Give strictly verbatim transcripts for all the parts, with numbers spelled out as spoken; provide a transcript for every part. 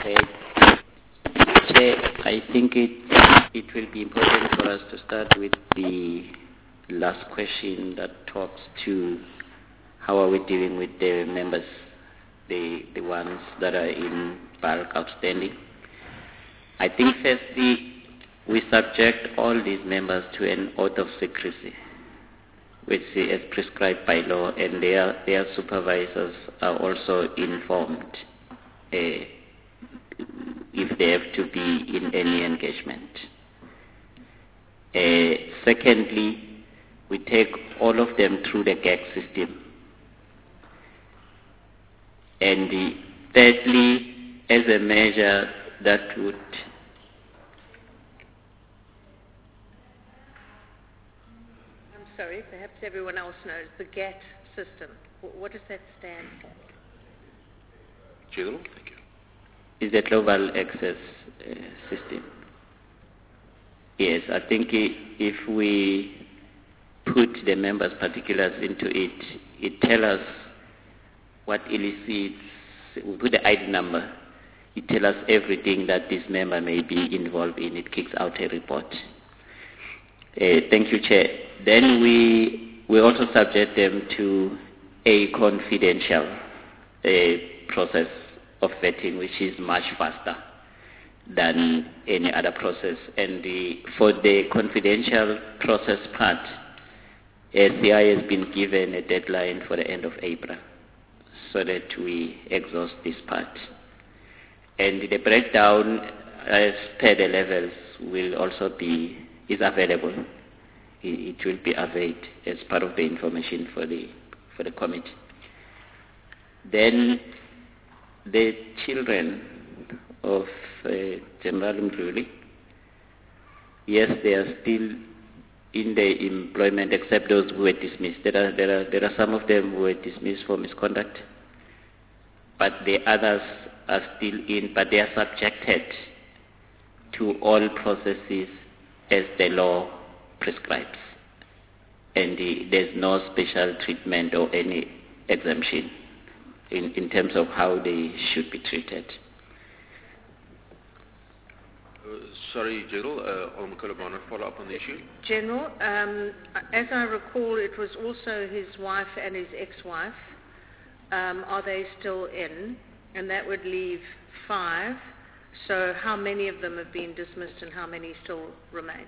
Uh, Chair, I think it it will be important for us to start with the last question that talks to how are we dealing with the members, the the ones that are in bulk outstanding. I think firstly, we subject all these members to an oath of secrecy, which is prescribed by law, and their their supervisors are also informed uh, if they have to be in any engagement. Uh, secondly, we take all of them through the G A C system. And uh, thirdly, as a measure that would I'm sorry, perhaps everyone else knows, the G A T system. What does that stand for? General, thank you. Is the Global Access uh, System. Yes, I think if we put the members' particulars into it, it tells us what elicits, we put the I D number, it tells us everything that this member may be involved in. It kicks out a report. Uh, thank you, Chair. Then we we also subject them to a confidential uh, process of vetting, which is much faster than any other process. And the, for the confidential process part, S C I has been given a deadline for the end of April so that we exhaust this part. And the breakdown as per the levels will also be, is available. It, it will be availed as part of the information for the, for the committee. Then the children of uh, General Mdluli, yes, they are still in the employment, except those who were dismissed. There are, there are, there are some of them who were dismissed for misconduct, but the others are still in, but they are subjected to all processes as the law prescribes. And the, there's no special treatment or any exemption in, in terms of how they should be treated. Uh, sorry, General, uh, Alma Kolobana, follow up on the issue. General, um, as I recall, it was also his wife and his ex-wife. Um, are they still in? And that would leave five. So how many of them have been dismissed and how many still remain?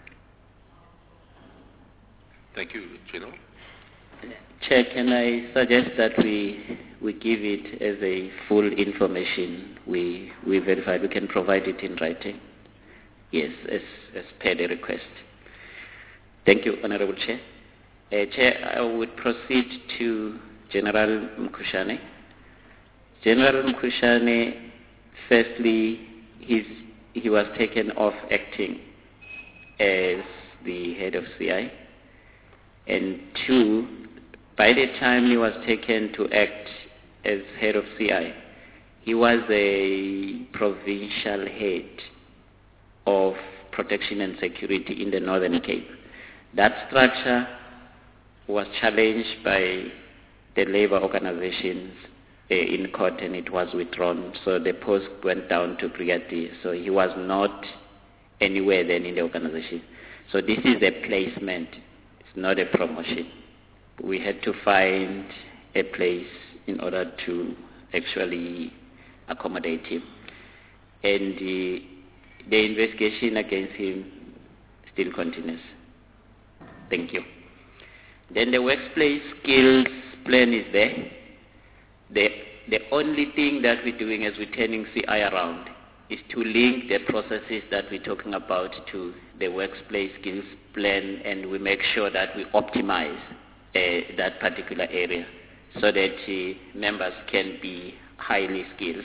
Thank you, General. Chair, can I suggest that we we give it as a full information we we verified? We can provide it in writing. Yes, as, as per the request. Thank you, Honorable Chair. Uh, Chair, I would proceed to General Mkhushane. General Mkhushane, firstly, he's, he was taken off acting as the head of C I. And two, by the time he was taken to act as head of C I, he was a provincial head of protection and security in the Northern Cape. That structure was challenged by the labor organizations uh, in court, and it was withdrawn. So the post went down to brigadier. So he was not anywhere then in the organization. So this is a placement. It's not a promotion. We had to find a place in order to actually accommodate him. And the, the investigation against him still continues. Thank you. Then the workplace skills plan is there. The, the only thing that we're doing as we're turning C I around is to link the processes that we're talking about to the workplace skills plan, and we make sure that we optimize uh, that particular area so that uh, members can be highly skilled.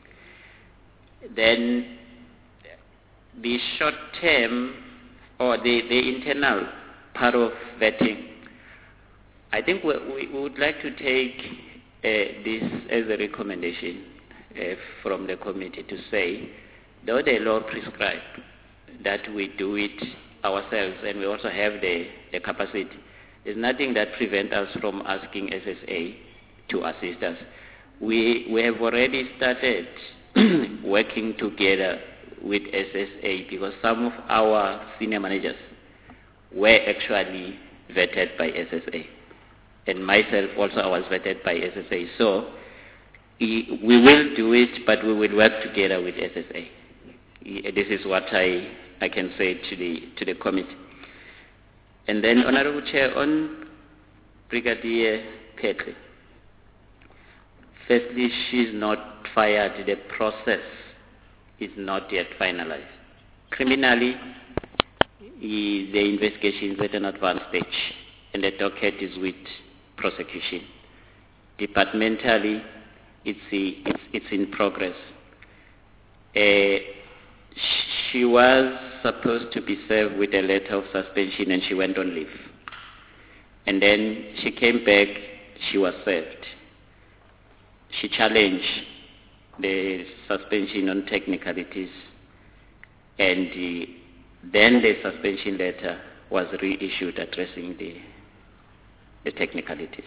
Then the short term or the, the internal part of vetting, I think we, we would like to take uh, this as a recommendation uh, from the committee to say, though the law prescribes that we do it ourselves and we also have the, the capacity, there's nothing that prevents us from asking S S A to assist us. We, we have already started working together with S S A because some of our senior managers were actually vetted by S S A. And myself also I was vetted by S S A. So we will do it, but we will work together with S S A. This is what I, I can say to the, to the committee. And then, Honorable Chair, on Brigadier Petley. Firstly, she's not fired. The process is not yet finalized. Criminally, the investigation is at an advanced stage, and the docket is with prosecution. Departmentally, it's, it's, it's in progress. Uh, she was supposed to be served with a letter of suspension, and she went on leave. And then she came back, she was served. She challenged the suspension on technicalities, and uh, then the suspension letter was reissued addressing the, the technicalities.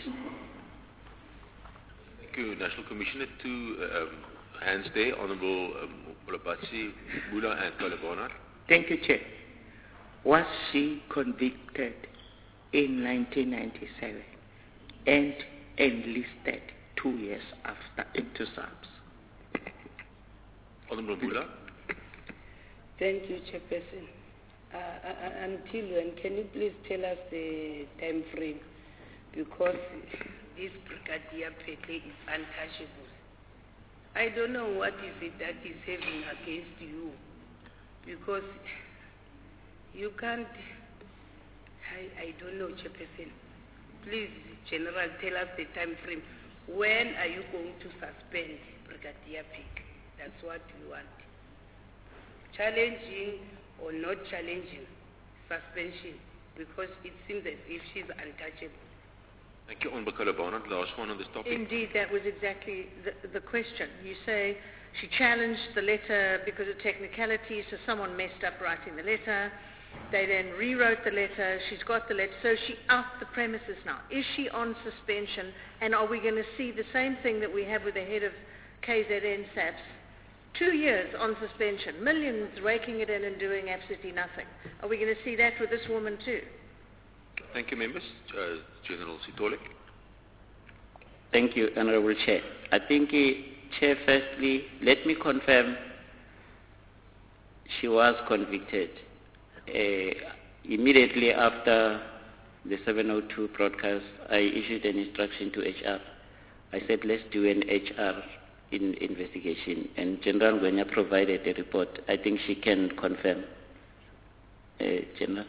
Thank you, National Commissioner. Two um, hands there, Honourable um, Mulabatsi, Mula and Kolobona. Thank you, Chair. Was she convicted in nineteen ninety-seven and enlisted two years after into SAPS? Honourable Mula. Thank you, Chairperson. Uh, uh, until when, can you please tell us the time frame? Because this Brigadier Petley is untouchable. I don't know what is it that is having against you, because you can't, I, I don't know, Chairperson. Please, General, tell us the time frame. When are you going to suspend Brigadier Petley? That's what we want. Challenging or not challenging suspension, because it seems as if she's untouchable. Thank you, Honourable Kolobona. Last one on this topic. Indeed, that was exactly the, the question. You say she challenged the letter because of technicalities, so someone messed up writing the letter. They then rewrote the letter. She's got the letter. So she out the premises now. Is she on suspension? And are we going to see the same thing that we have with the head of K Z N SAPS? Two years on suspension, millions raking it in and doing absolutely nothing. Are we going to see that with this woman too? Thank you, members. Uh, General Sitole. Thank you, Honourable Chair. I think, uh, Chair, firstly, let me confirm she was convicted. Uh, immediately after the seven oh two broadcast, I issued an instruction to H R. I said, let's do an H R in investigation, and General Ngwenya provided a report. I think she can confirm. Uh, General.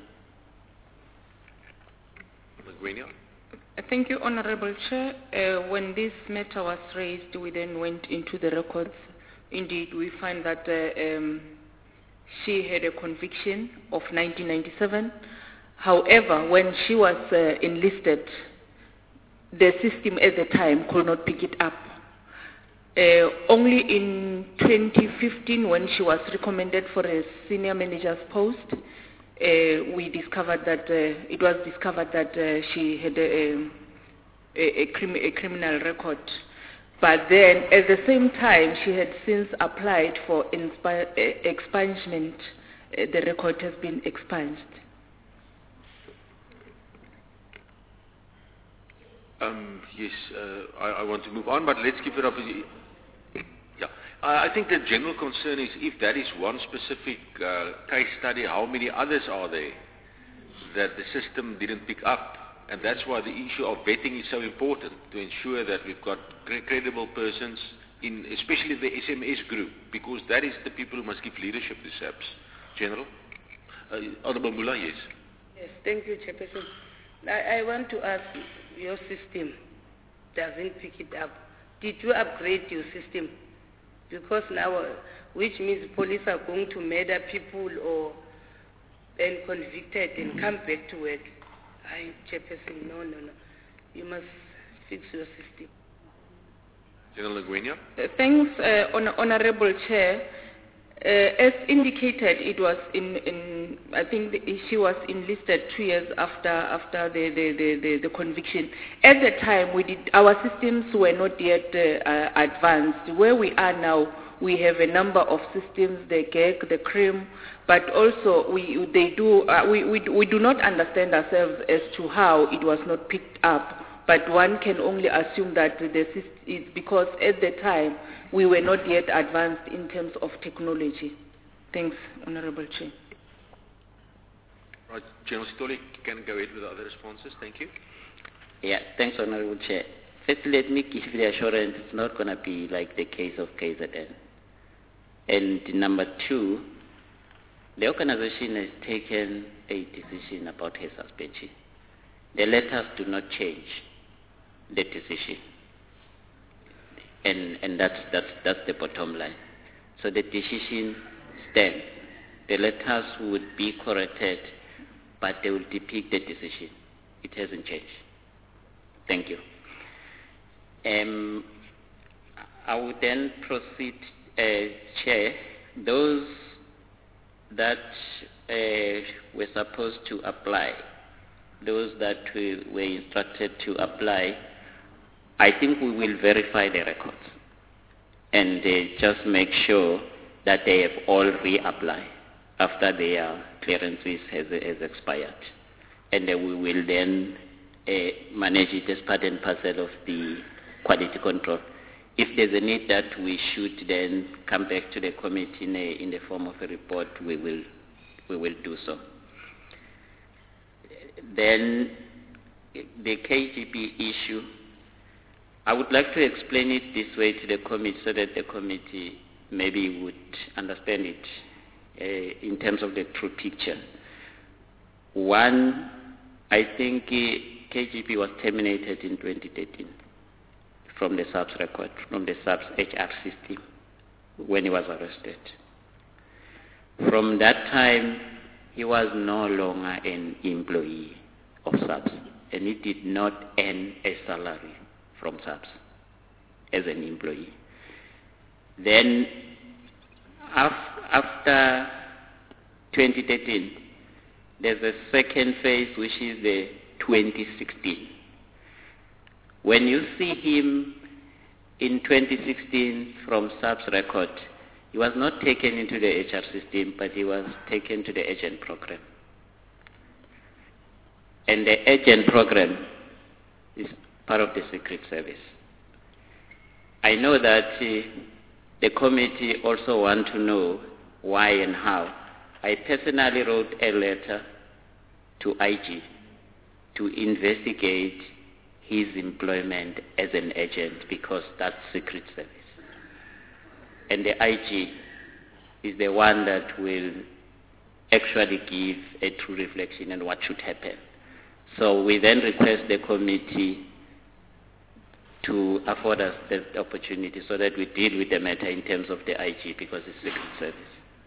Ngwenya. Thank you, Honourable Chair. Uh, when this matter was raised, we then went into the records. Indeed, we find that uh, um, she had a conviction of nineteen ninety-seven. However, when she was uh, enlisted, the system at the time could not pick it up. Uh, only in twenty fifteen, when she was recommended for a senior manager's post, uh, we discovered that uh, it was discovered that uh, she had a, a, a, crim a criminal record. But then, at the same time, she had since applied for uh, expungement. Uh, the record has been expunged. Um, yes, uh, I, I want to move on, but let's keep it up. Yeah, I think the general concern is if that is one specific uh, case study, how many others are there that the system didn't pick up? And that's why the issue of vetting is so important, to ensure that we've got cre credible persons, in especially the S M S group, because that is the people who must give leadership to SAPS. General? Uh, Honourable Mula, yes. Yes, thank you, Chairperson. I, I want to ask, your system doesn't pick it up. Did you upgrade your system? Because now, uh, which means police are going to murder people or and convicted and come back to work. I, Chairperson, no, no, no. You must fix your system. General Ngwenya? Uh, thanks, uh, Hon Honourable Chair. Uh, as indicated, it was in, in I think the, she was enlisted two years after after the, the, the, the, the conviction. At the time, we did, our systems were not yet uh, uh, advanced. Where we are now, we have a number of systems, the G E C, the CRIM, but also we, they do, uh, we, we, we do not understand ourselves as to how it was not picked up, but one can only assume that the system is because at the time we were not yet advanced in terms of technology. Thanks, Honorable Chair. Right, General Sitoli, can go ahead with the other responses. Thank you. Yeah, thanks, Honorable Chair. First, let me give the assurance it's not going to be like the case of K Z N. And number two, the organization has taken a decision about her suspension. The letters do not change the decision. And, and that's, that's, that's the bottom line. So the decision stands. The letters would be corrected, but they will depict the decision. It hasn't changed. Thank you. Um, I will then proceed, uh, Chair. Those that uh, were supposed to apply, those that we were instructed to apply, I think we will verify the records and uh, just make sure that they have all reapplied after their clearances has, has expired. And uh, we will then uh, manage it as part and parcel of the quality control. If there's a need that we should then come back to the committee in, a, in the form of a report, we will, we will do so. Then the K G B issue, I would like to explain it this way to the committee so that the committee maybe would understand it uh, in terms of the true picture. One, I think uh, K G B was terminated in twenty thirteen from the S A P S record, from the S A P S H R system when he was arrested. From that time, he was no longer an employee of S A P S, and he did not earn a salary from S A P S as an employee. Then, after twenty thirteen, there's a second phase, which is the twenty sixteen. When you see him in twenty sixteen from S A P S record, he was not taken into the H R system, but he was taken to the agent program. And the agent program is part of the Secret Service. I know that uh, the committee also want to know why and how. I personally wrote a letter to I G to investigate his employment as an agent because that's Secret Service. And the I G is the one that will actually give a true reflection on what should happen. So we then request the committee to afford us the opportunity so that we deal with the matter in terms of the I G because it's Secret Service.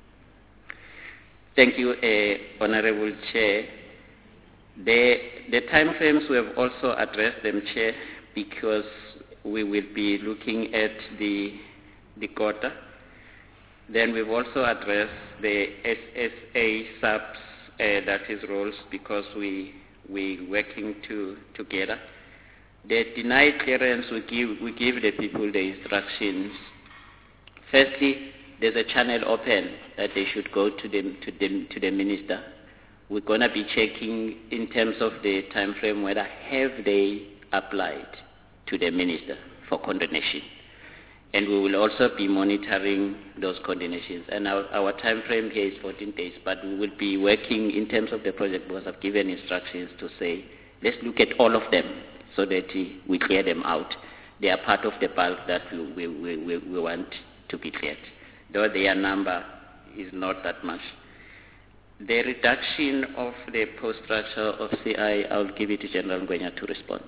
Thank you, uh, Honorable Chair. The, the time frames we have also addressed them, Chair, because we will be looking at the, the quota. Then we've also addressed the S S A subs, uh, that is roles, because we we working to, together. The denied clearance, we give, we give the people the instructions. Firstly, there's a channel open that they should go to the, to the, to the minister. We're going to be checking in terms of the time frame whether have they applied to the minister for condonation. And we will also be monitoring those condemnations. And our, our time frame here is fourteen days, but we will be working in terms of the project because I've given instructions to say, let's look at all of them so that we clear them out. They are part of the bulk that we, we, we, we want to be cleared, though their number is not that much. The reduction of the post structure of C I, I'll give it to General Ngwenya to respond.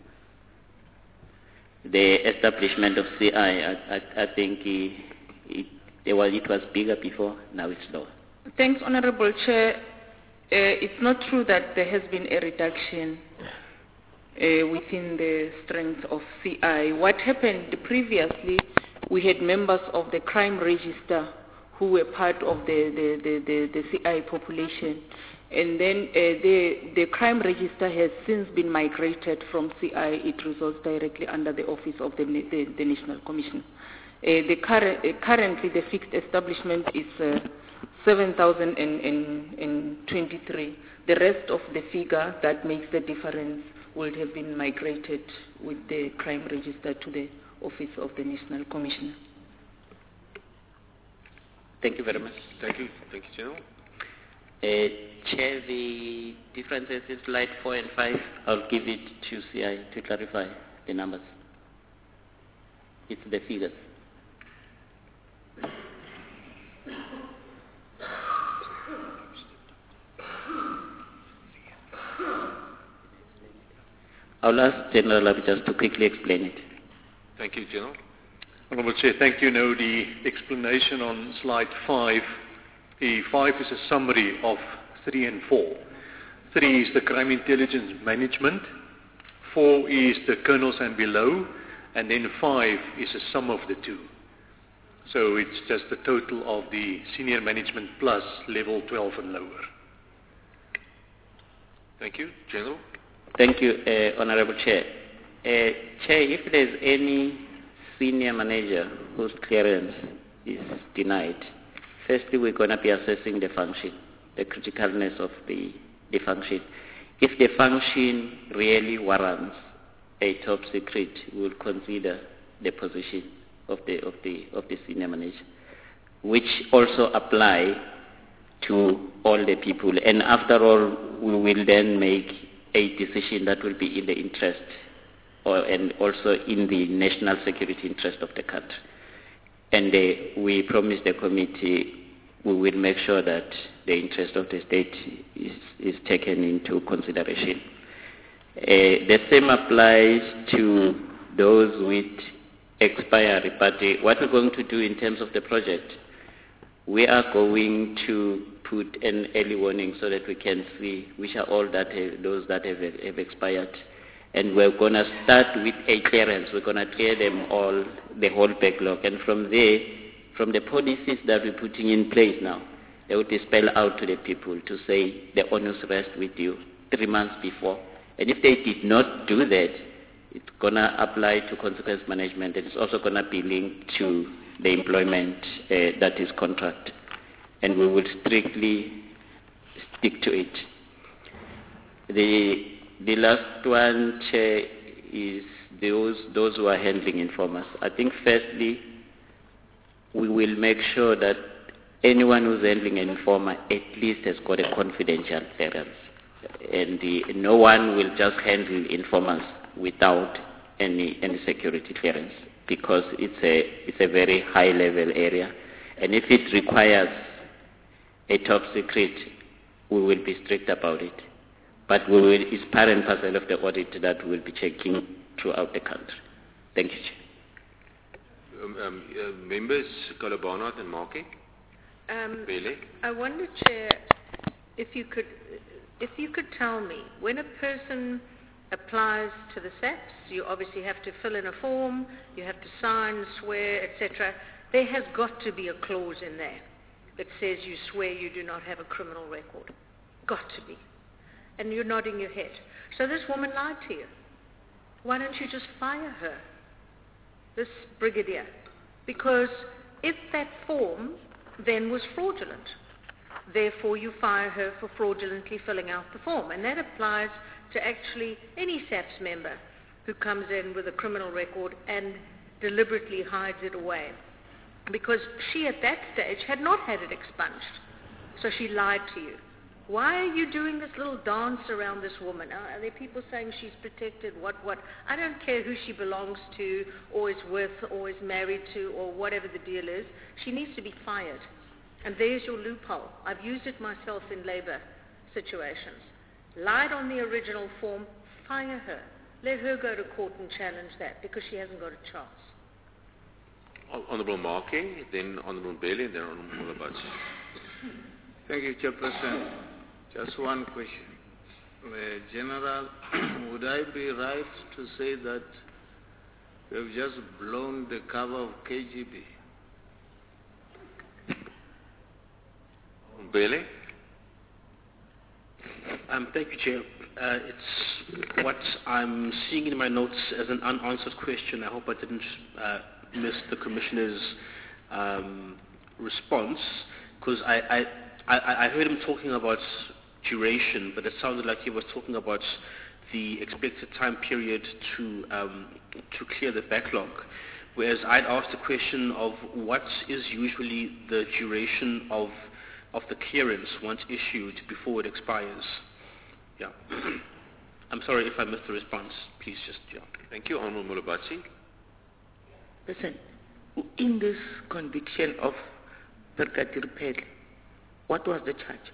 The establishment of C I, I, I, I think it, it, it, was, it was bigger before, now it's lower. Thanks, Honorable Chair. Uh, it's not true that there has been a reduction uh, within the strength of C I. What happened previously, we had members of the crime register who were part of the, the, the, the, the C I population. And then uh, the, the crime register has since been migrated from C I. It results directly under the office of the, the, the National Commission. the current, uh, currently, the fixed establishment is uh, seven thousand twenty-three. The rest of the figure that makes the difference would have been migrated with the crime register to the Office of the National Commissioner. Thank you very much. Thank you. Thank you, General. Uh, Chair, the differences in slide four and five, I'll give it to C I to clarify the numbers. It's the figures. I'll ask General Labi just to quickly explain it. Thank you, General. Honourable Chair, thank you. Now the explanation on slide five. The five is a summary of three and four. Three is the crime intelligence management. Four is the colonels and below. And then five is a sum of the two. So it's just the total of the senior management plus level twelve and lower. Thank you, General. Thank you, uh, Honorable Chair. Uh, Chair, if there's any senior manager whose clearance is denied, firstly we're going to be assessing the function, the criticalness of the, the function. If the function really warrants a top secret, we'll consider the position of the of the of the senior manager, which also apply to all the people. And after all, we will then make a decision that will be in the interest or, and also in the national security interest of the country. And uh, we promise the committee we will make sure that the interest of the state is, is taken into consideration. Uh, the same applies to those with expiry, but uh, what we're going to do in terms of the project, we are going to put an early warning so that we can see which are all that have, those that have, have expired. And we're going to start with a clearance. We're going to clear them all, the whole backlog. And from there, from the policies that we're putting in place now, they will be spelled out to the people to say the onus rests with you three months before. And if they did not do that, it's going to apply to consequence management. And it's also going to be linked to the employment uh, that is contract. And we will strictly stick to it. The the last one, Chair, is those those who are handling informers. I think firstly, we will make sure that anyone who's handling an informer at least has got a confidential clearance, and the, no one will just handle informers without any any security clearance, because it's a it's a very high level area, and if it requires a top secret, we will be strict about it. But we will, it's part and parcel of the audit that we will be checking throughout the country. Thank you, Chair. Um, um, uh, members Kalabanat and Marke? Um, Bele? I wonder, Chair, if you could, if you could tell me, when a person applies to the S A P S, you obviously have to fill in a form, you have to sign, swear, et cetera. There has got to be a clause in there that says you swear you do not have a criminal record. Got to be. And you're nodding your head. So this woman lied to you. Why don't you just fire her, this brigadier? Because if that form then was fraudulent, therefore you fire her for fraudulently filling out the form. And that applies to actually any S A P S member who comes in with a criminal record and deliberately hides it away. Because she at that stage had not had it expunged. So she lied to you. Why are you doing this little dance around this woman? Are there people saying she's protected? What, what? I don't care who she belongs to or is with or is married to or whatever the deal is. She needs to be fired. And there's your loophole. I've used it myself in labor situations. Lied on the original form, fire her. Let her go to court and challenge that because she hasn't got a chance. Honourable Marke, then Honourable Bailey, and then Honourable Abbas. Thank you, Chairperson. Just one question. Uh, General, would I be right to say that we have just blown the cover of K G B? Bailey? Um, thank you, Chair. Uh, it's what I'm seeing in my notes as an unanswered question. I hope I didn't uh, missed the Commissioner's um, response, because I, I, I, I heard him talking about duration, but it sounded like he was talking about the expected time period to um, to clear the backlog. Whereas I'd asked the question of what is usually the duration of of the clearance once issued before it expires. Yeah. I'm sorry if I missed the response. Please just, yeah. Thank you. Honorable Mulabatsi. Listen, in this conviction of Brigadier Pedley, what was the charge?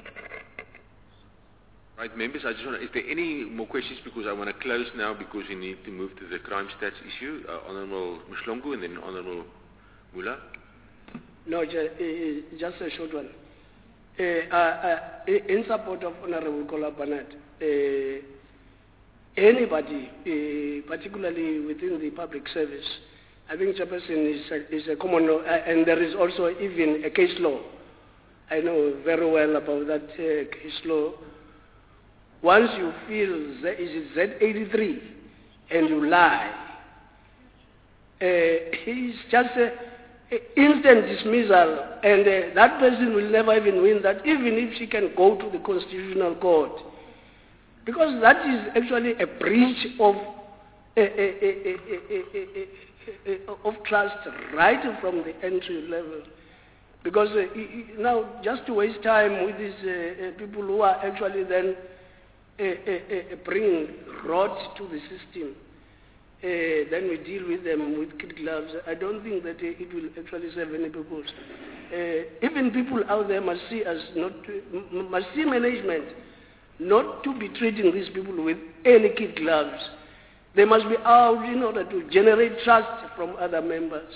Right, members, I just want to, is there any more questions, because I want to close now because we need to move to the crime stats issue. Uh, Honorable Mshlongo and then Honorable Mula. No, ju- uh, just a short one. Uh, uh, uh, in support of Honorable Kola Barnett, uh, anybody, uh, particularly within the public service, I think Chairperson is a, is a common law, uh, and there is also even a case law. I know very well about that uh, case law. Once you feel Z, is it Z eighty-three and you lie, uh, it's just a, a instant dismissal, and uh, that person will never even win that, even if she can go to the Constitutional Court, because that is actually a breach of a, a, a, a, a, a, of trust right from the entry level. Because uh, now, just to waste time with these uh, uh, people who are actually then Uh, uh, uh, bring rot to the system, uh, then we deal with them with kid gloves. I don't think that uh, it will actually serve any purpose. Uh, even people out there must see us not, to, must see management not to be treating these people with any kid gloves. They must be out in order to generate trust from other members.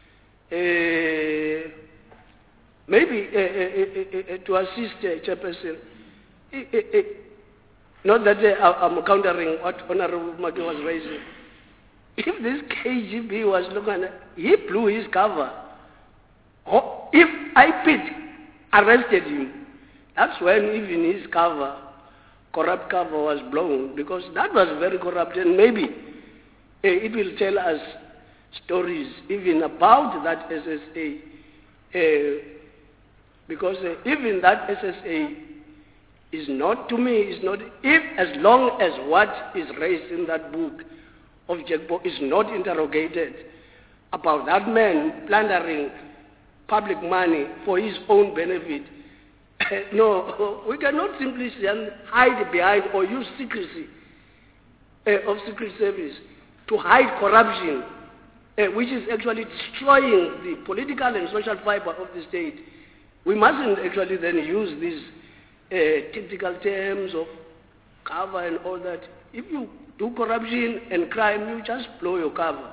Uh, maybe uh, uh, uh, uh, to assist uh, Chairperson. Uh, uh, uh, Not that uh, I'm countering what Honorable Maki was raising. If this K G B was looking at, he blew his cover. Oh, if I P I D arrested him, that's when even his cover, corrupt cover, was blown, because that was very corrupt, and maybe uh, it will tell us stories even about that S S A, uh, because uh, even that S S A is not, to me, is not, if as long as what is raised in that book of Jekbo is not interrogated about that man plundering public money for his own benefit, no, we cannot simply hide behind or use secrecy uh, of Secret Service to hide corruption, uh, which is actually destroying the political and social fiber of the state. We mustn't actually then use these Uh, typical terms of cover and all that. If you do corruption and crime, you just blow your cover.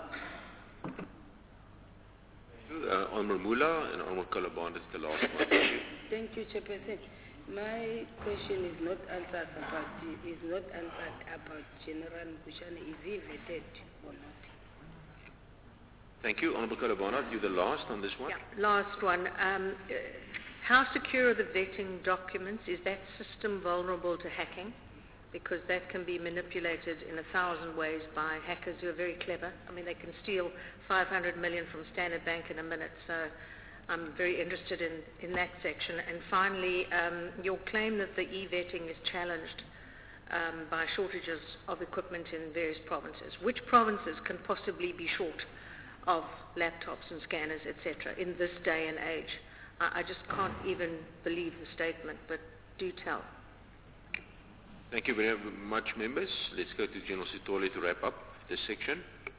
Uh, Honorable Mula and Honorable Kalaband is the last one. Thank you, Chairperson. My question is not answered about is not answered about General Mkushane. Is he vetted or not? Thank you, Honorable Kalaband. You're the last on this one. Yeah, last one. Um, uh, How secure are the vetting documents? Is that system vulnerable to hacking? Because that can be manipulated in a thousand ways by hackers who are very clever. I mean, they can steal five hundred million from Standard Bank in a minute. So I'm very interested in, in that section. And finally, um, your claim that the e-vetting is challenged um, by shortages of equipment in various provinces. Which provinces can possibly be short of laptops and scanners, et cetera, in this day and age? I just can't even believe the statement, but do tell. Thank you very much, members. Let's go to General Sitole to wrap up this section.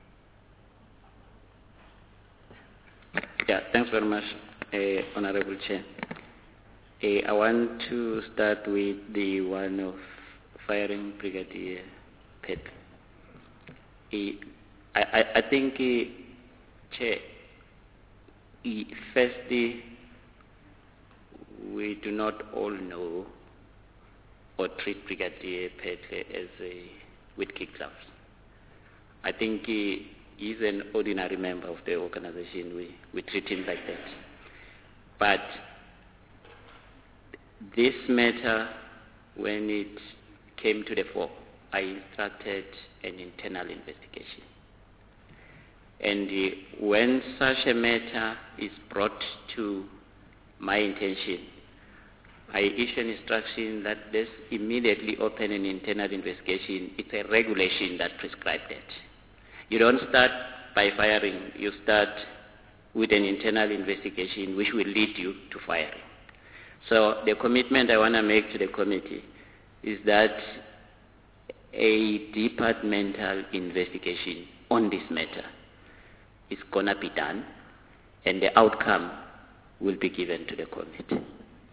Yeah, thanks very much, uh, Honorable Chair. Uh, I want to start with the one of firing Brigadier Pet. Uh, I, I, I think, uh, Chair, uh, firstly, we do not all know or treat Brigadier Petle as a with kid gloves. I think he is an ordinary member of the organization. We, we treat him like that. But this matter, when it came to the fore, I instructed an internal investigation. And uh, when such a matter is brought to my attention, I issue an instruction that let's immediately open an internal investigation. It's a regulation that prescribes that. You don't start by firing. You start with an internal investigation which will lead you to firing. So the commitment I want to make to the committee is that a departmental investigation on this matter is going to be done, and the outcome will be given to the committee.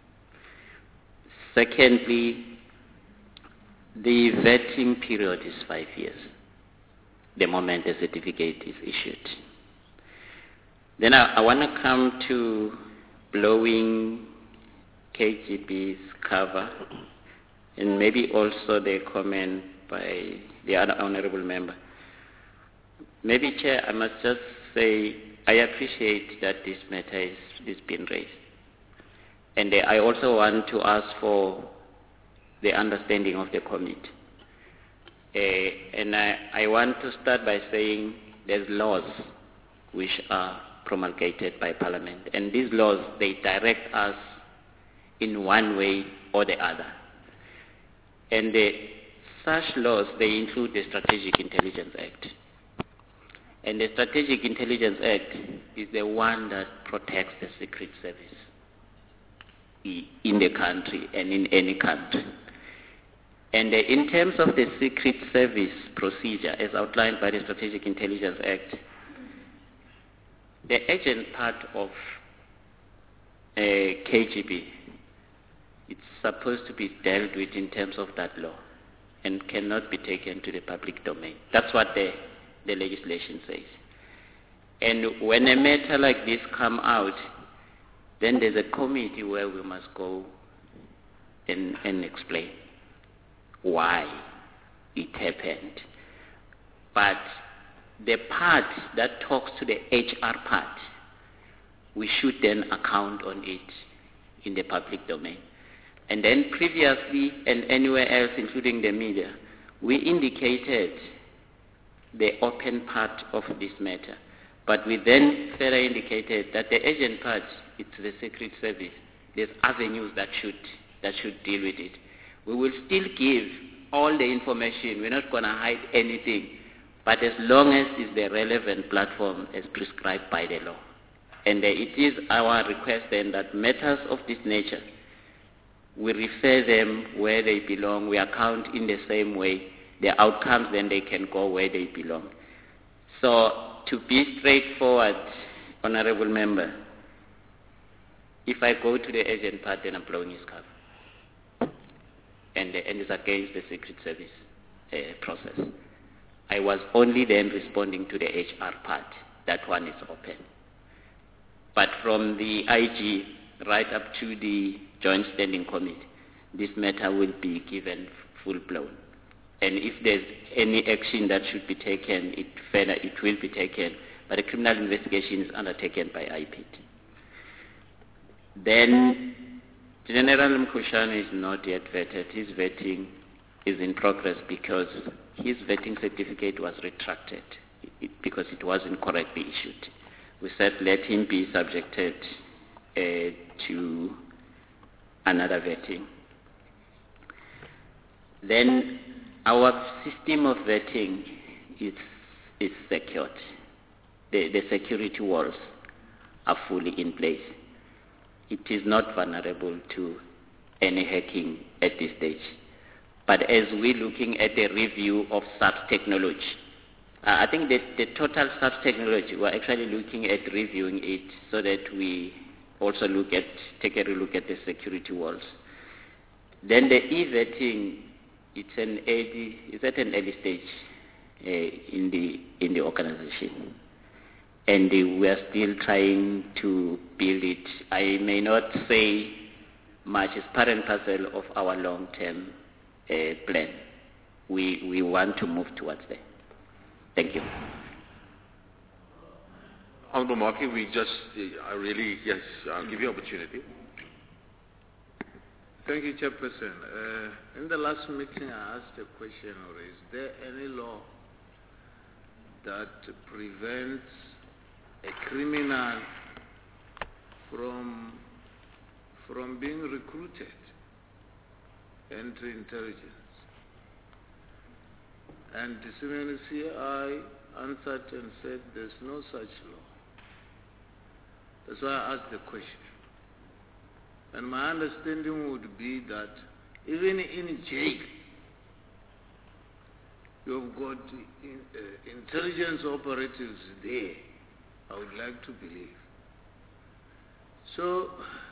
Secondly, the vetting period is five years, the moment the certificate is issued. Then I, I want to come to blowing K G B's cover, and maybe also the comment by the other honorable member. Maybe, Chair, I must just say I appreciate that this matter is, is being raised. And uh, I also want to ask for the understanding of the committee. Uh, and I, I want to start by saying there's laws which are promulgated by Parliament. And these laws, they direct us in one way or the other. And uh, such laws, they include the Strategic Intelligence Act. And the Strategic Intelligence Act is the one that protects the Secret Service in the country and in any country. And uh, in terms of the Secret Service procedure as outlined by the Strategic Intelligence Act, the agent part of uh, K G B, it's supposed to be dealt with in terms of that law and cannot be taken to the public domain. That's what the, the legislation says. And when a matter like this come out, then there's a committee where we must go and, and explain why it happened. But the part that talks to the H R part, we should then account on it in the public domain. And then previously and anywhere else, including the media, we indicated the open part of this matter. But we then further indicated that the agent part, it's the Secret Service. There's avenues that should, that should deal with it. We will still give all the information. We're not going to hide anything. But as long as it's the relevant platform as prescribed by the law. And uh, it is our request then that matters of this nature, we refer them where they belong. We account in the same way. The outcomes, then they can go where they belong. So to be straightforward, Honorable Member, if I go to the agent part, then I'm blowing his cover. And, uh, and it's against the Secret Service uh, process. I was only then responding to the H R part. That one is open. But from the I G right up to the Joint Standing Committee, this matter will be given full-blown. And if there's any action that should be taken, it, further, it will be taken. But the criminal investigation is undertaken by I P T. Then General Mkhushane is not yet vetted. His vetting is in progress because his vetting certificate was retracted because it wasn't correctly issued. We said let him be subjected uh, to another vetting. Then our system of vetting is, is secured. The, the security walls are fully in place. It is not vulnerable to any hacking at this stage. But as we're looking at the review of S A P technology, uh, I think that the total S A P technology, we're actually looking at reviewing it so that we also look at, take a look at the security walls. Then the e-vetting, it's an early, it's at an early stage uh, in the in the organization, and uh, we are still trying to build it. I may not say much is part and parcel of our long-term uh, plan. We we want to move towards that. Thank you. Honorable Markey, we just, I really, yes, I'll give you opportunity. Thank you, Chairperson. Uh, in the last meeting, I asked a question, or is there any law that prevents a criminal from, from being recruited into intelligence. And the senior C I answered and said there's no such law. That's why I asked the question. And my understanding would be that even in jail, you've got in, uh, intelligence operatives there, I would like to believe. So,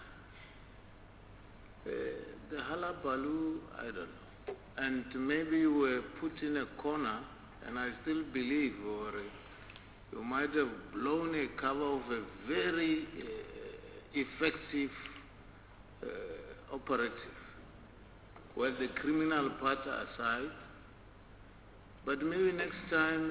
uh, the halabaloo, I don't know. And maybe we were put in a corner, and I still believe, or uh, you might have blown a cover of a very uh, effective uh, operative, where the criminal part aside. But maybe next time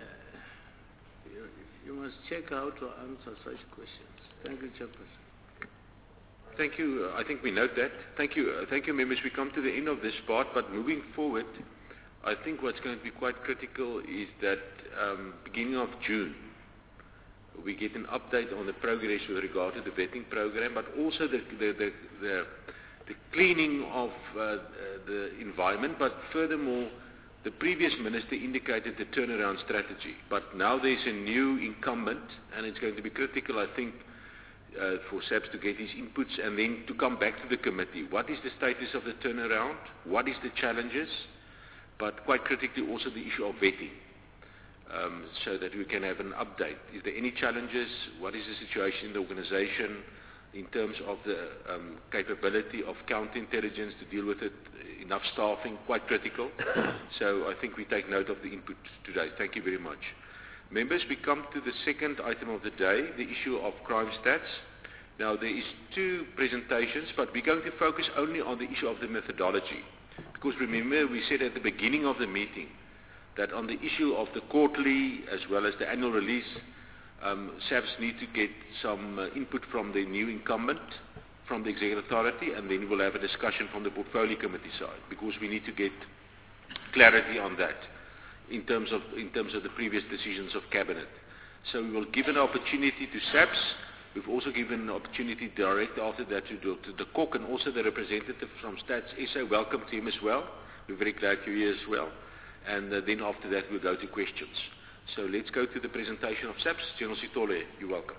uh, you, you must check how to answer such questions. Thank you, Chairperson. Thank you. I think we note that. Thank you. Uh, thank you, members. We come to the end of this part, but moving forward, I think what's going to be quite critical is that um, beginning of June, we get an update on the progress with regard to the vetting program, but also the, the, the, the, the cleaning of uh, the environment. But furthermore, the previous minister indicated the turnaround strategy. But now there's a new incumbent, and it's going to be critical, I think, Uh, for SAPS to get his inputs and then to come back to the committee. What is the status of the turnaround? What is the challenges? But quite critically also the issue of vetting, um, so that we can have an update. Is there any challenges? What is the situation in the organization in terms of the um, capability of counterintelligence to deal with it? Enough staffing, quite critical. So I think we take note of the input today. Thank you very much. Members, we come to the second item of the day, the issue of crime stats. Now, there is two presentations, but we're going to focus only on the issue of the methodology. Because remember, we said at the beginning of the meeting that on the issue of the quarterly as well as the annual release, um, SAPS need to get some uh, input from the new incumbent, from the executive authority, and then we'll have a discussion from the portfolio committee side, because we need to get clarity on that. In terms of in terms of the previous decisions of cabinet. So we will give an opportunity to SAPS. We've also given an opportunity direct after that to, to, to the C O C and also the representative from Stats S A. Welcome to him as well. We're very glad you're here as well. And uh, then after that we'll go to questions. So let's go to the presentation of SAPS. General Sitole, you're welcome.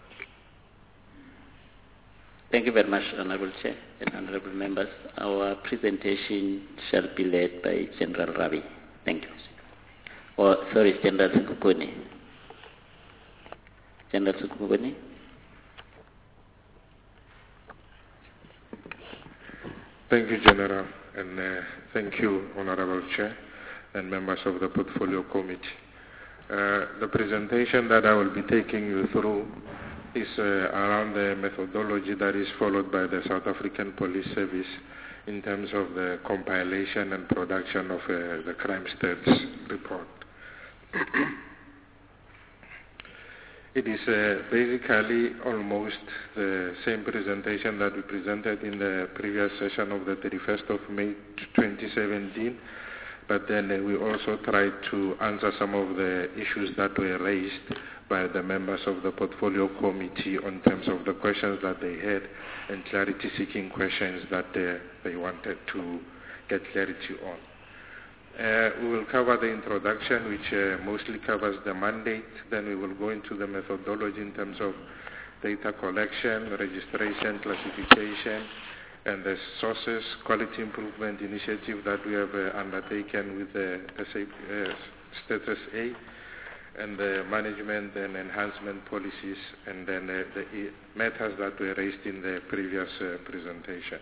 Thank you very much, Honorable Chair and Honorable Members. Our presentation shall be led by General Ravi. Thank you. Oh, sorry, General Sekhukhune. General Sekhukhune. Thank you, General, and uh, thank you, Honorable Chair and members of the Portfolio Committee. Uh, the presentation that I will be taking you through is uh, around the methodology that is followed by the South African Police Service in terms of the compilation and production of uh, the crime stats report. It is uh, basically almost the same presentation that we presented in the previous session of the thirty-first of May twenty seventeen, but then uh, we also tried to answer some of the issues that were raised by the members of the Portfolio Committee in terms of the questions that they had and clarity-seeking questions that uh, they wanted to get clarity on. Uh, we will cover the introduction, which uh, mostly covers the mandate. Then we will go into the methodology in terms of data collection, registration, classification, and the sources, quality improvement initiative that we have uh, undertaken with the S A, uh, Stats S A, and the management and enhancement policies, and then uh, the matters that were raised in the previous uh, presentation.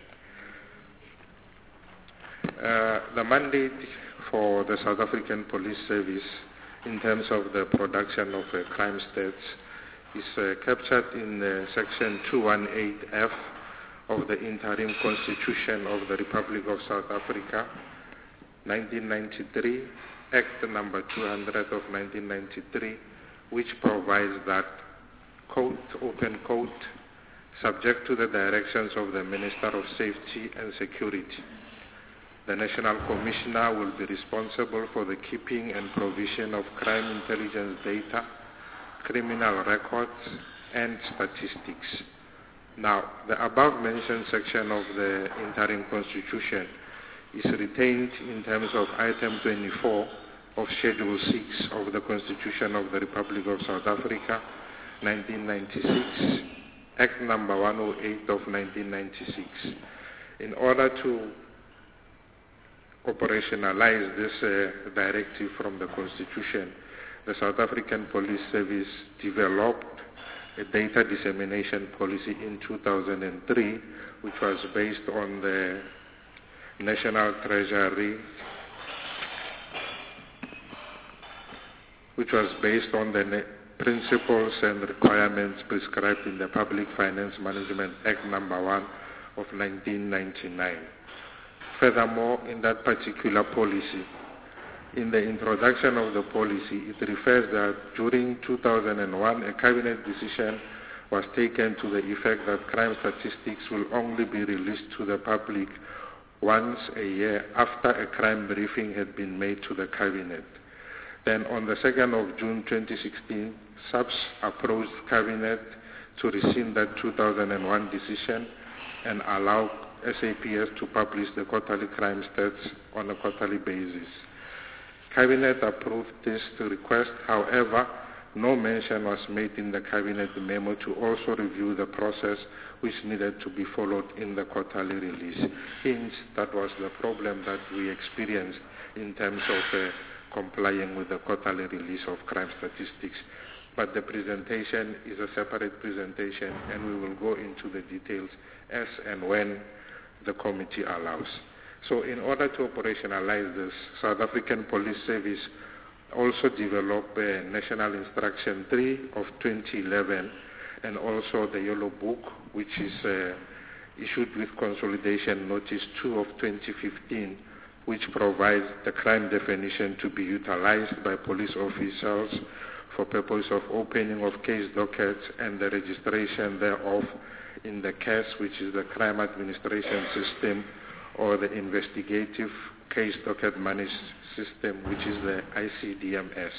Uh, the mandate for the South African Police Service in terms of the production of uh, crime stats is uh, captured in uh, section two eighteen F of the Interim Constitution of the Republic of South Africa, nineteen ninety-three, Act number two hundred of nineteen ninety-three, which provides that, quote, open quote, subject to the directions of the Minister of Safety and Security, The National Commissioner will be responsible for the keeping and provision of crime intelligence data, criminal records, and statistics. Now, the above-mentioned section of the interim constitution is retained in terms of item twenty-four of Schedule six of the Constitution of the Republic of South Africa, nineteen ninety-six, Act number one oh eight of nineteen ninety-six. In order to operationalize this uh, directive from the Constitution, the South African Police Service developed a data dissemination policy in two thousand three, which was based on the National Treasury, which was based on the principles and requirements prescribed in the Public Finance Management Act number one of nineteen ninety-nine. Furthermore, in that particular policy, in the introduction of the policy, it refers that during two thousand one, a cabinet decision was taken to the effect that crime statistics will only be released to the public once a year after a crime briefing had been made to the cabinet. Then on the second of June twenty sixteen, S A P S approached cabinet to rescind that two thousand one decision and allow S A P S to publish the quarterly crime stats on a quarterly basis. Cabinet approved this request. However, no mention was made in the Cabinet memo to also review the process which needed to be followed in the quarterly release. Hence, that was the problem that we experienced in terms of uh, complying with the quarterly release of crime statistics. But the presentation is a separate presentation, and we will go into the details as and when the committee allows. So in order to operationalize this, South African Police Service also developed a National Instruction three of twenty eleven and also the Yellow Book, which is uh, issued with Consolidation Notice two of twenty fifteen, which provides the crime definition to be utilized by police officials for purpose of opening of case dockets and the registration thereof in the C A S, which is the Crime Administration System, or the Investigative Case Docket Managed System, which is the I C D M S.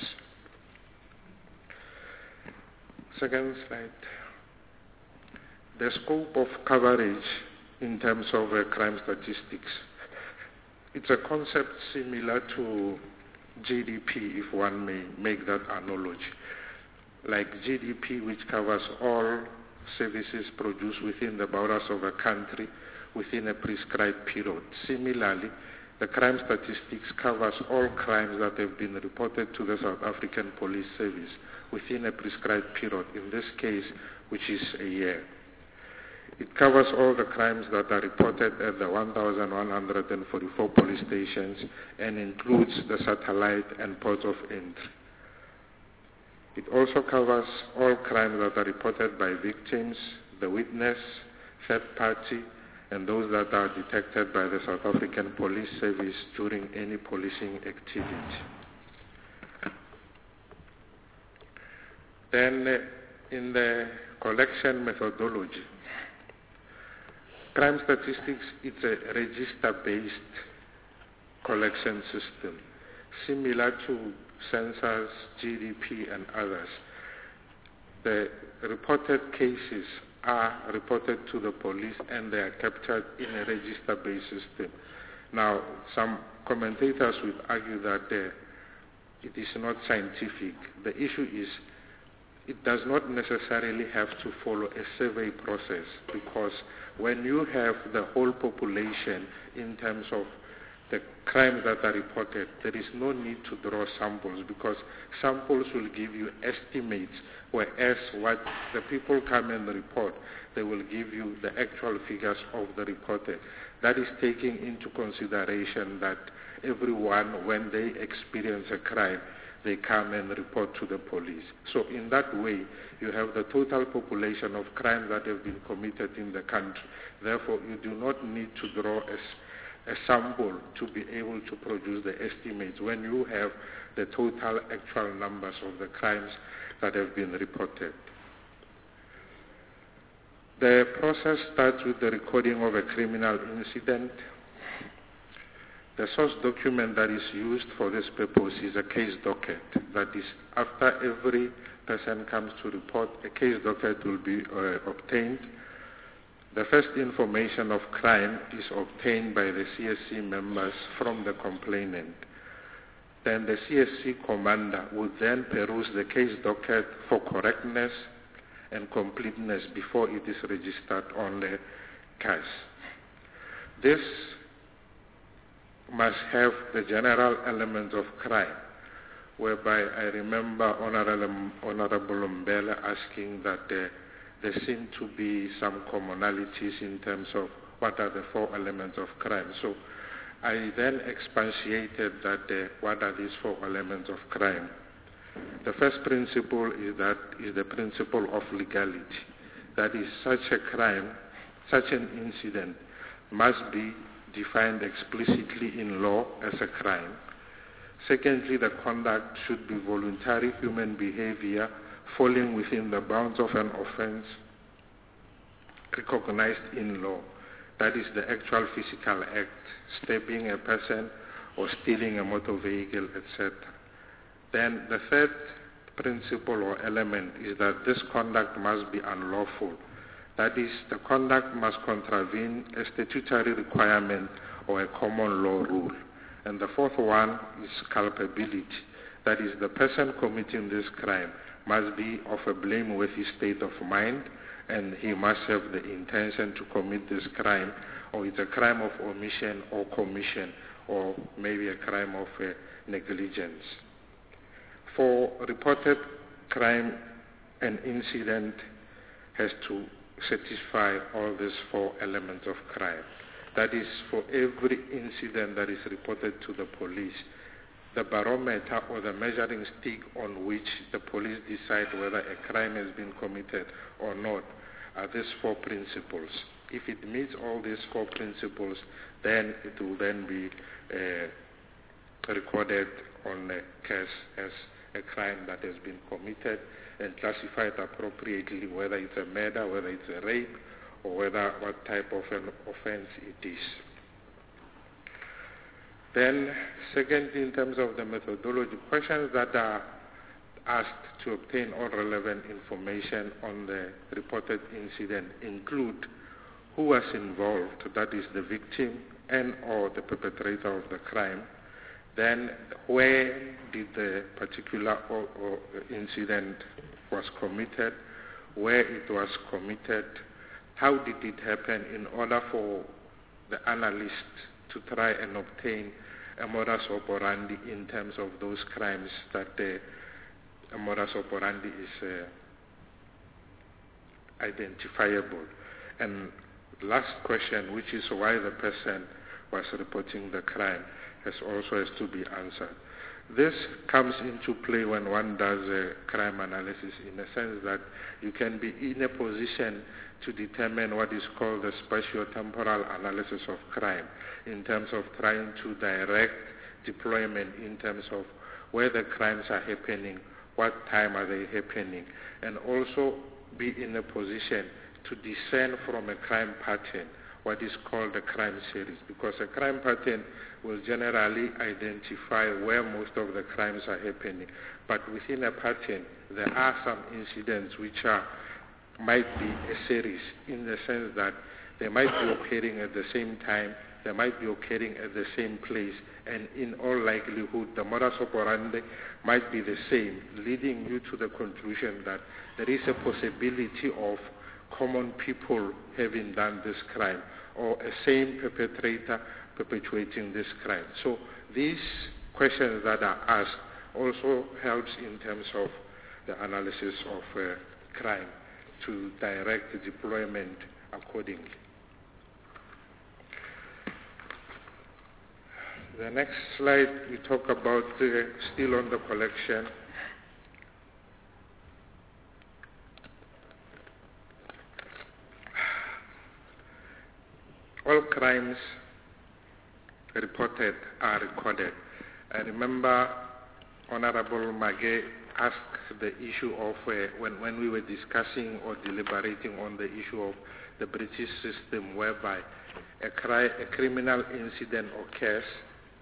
Second slide. The scope of coverage in terms of uh, crime statistics. It's a concept similar to G D P, if one may make that analogy. Like G D P, which covers all services produced within the borders of a country within a prescribed period. Similarly, the crime statistics covers all crimes that have been reported to the South African Police Service within a prescribed period, in this case, which is a year. It covers all the crimes that are reported at the one thousand one hundred forty-four police stations and includes the satellite and ports of entry. It also covers all crimes that are reported by victims, the witness, third party, and those that are detected by the South African Police Service during any policing activity. Then uh, in the collection methodology, crime statistics is a register-based collection system, similar to census, G D P, and others. The reported cases are reported to the police and they are captured in a register-based system. Now, some commentators would argue that uh, it is not scientific. The issue is it does not necessarily have to follow a survey process, because when you have the whole population in terms of the crimes that are reported, there is no need to draw samples, because samples will give you estimates, whereas what the people come and report, they will give you the actual figures of the reported. That is taking into consideration that everyone, when they experience a crime, they come and report to the police. So in that way, you have the total population of crimes that have been committed in the country. Therefore, you do not need to draw a a sample to be able to produce the estimates when you have the total actual numbers of the crimes that have been reported. The process starts with the recording of a criminal incident. The source document that is used for this purpose is a case docket. That is, after every person comes to report, a case docket will be uh, obtained. The first information of crime is obtained by the C S C members from the complainant. Then the C S C commander would then peruse the case docket for correctness and completeness before it is registered on the case. This must have the general elements of crime, whereby I remember Honorable, Honorable Mbele asking that uh, there seem to be some commonalities in terms of what are the four elements of crime. So I then expatiated that uh, what are these four elements of crime. The first principle is that is the principle of legality. That is, such a crime, such an incident must be defined explicitly in law as a crime. Secondly, the conduct should be voluntary human behavior falling within the bounds of an offense recognized in law. That is the actual physical act, stabbing a person or stealing a motor vehicle, et cetera. Then the third principle or element is that this conduct must be unlawful. That is, the conduct must contravene a statutory requirement or a common law rule. And the fourth one is culpability. That is, the person committing this crime must be of a blameworthy state of mind, and he must have the intention to commit this crime, or it's a crime of omission or commission, or maybe a crime of uh, negligence. For reported crime, an incident has to satisfy all these four elements of crime. That is, for every incident that is reported to the police, the barometer or the measuring stick on which the police decide whether a crime has been committed or not are these four principles. If it meets all these four principles, then it will then be uh, recorded on the case as a crime that has been committed and classified appropriately, whether it's a murder, whether it's a rape, or whether what type of an offense it is. Then, secondly, in terms of the methodology, questions that are asked to obtain all relevant information on the reported incident include who was involved, that is the victim and or the perpetrator of the crime. Then, where did the particular or, or incident was committed, where it was committed, how did it happen, in order for the analyst to try and obtain a modus operandi in terms of those crimes that the a modus operandi is uh, identifiable. And last question, which is why the person was reporting the crime, has also has to be answered. This comes into play when one does a crime analysis, in a sense that you can be in a position to determine what is called the spatio-temporal analysis of crime, in terms of trying to direct deployment in terms of where the crimes are happening, what time are they happening, and also be in a position to discern from a crime pattern what is called a crime series, because a crime pattern will generally identify where most of the crimes are happening. But within a pattern, there are some incidents which are might be a series, in the sense that they might be occurring at the same time, they might be occurring at the same place, and in all likelihood, the modus operandi might be the same, leading you to the conclusion that there is a possibility of common people having done this crime, or a same perpetrator perpetuating this crime. So these questions that are asked also helps in terms of the analysis of uh, crime to direct the deployment accordingly. The next slide, we talk about uh, still on the collection. All crimes reported are recorded. I remember Honorable Mage asked the issue of uh, when, when we were discussing or deliberating on the issue of the British system, whereby a, cri- a criminal incident occurs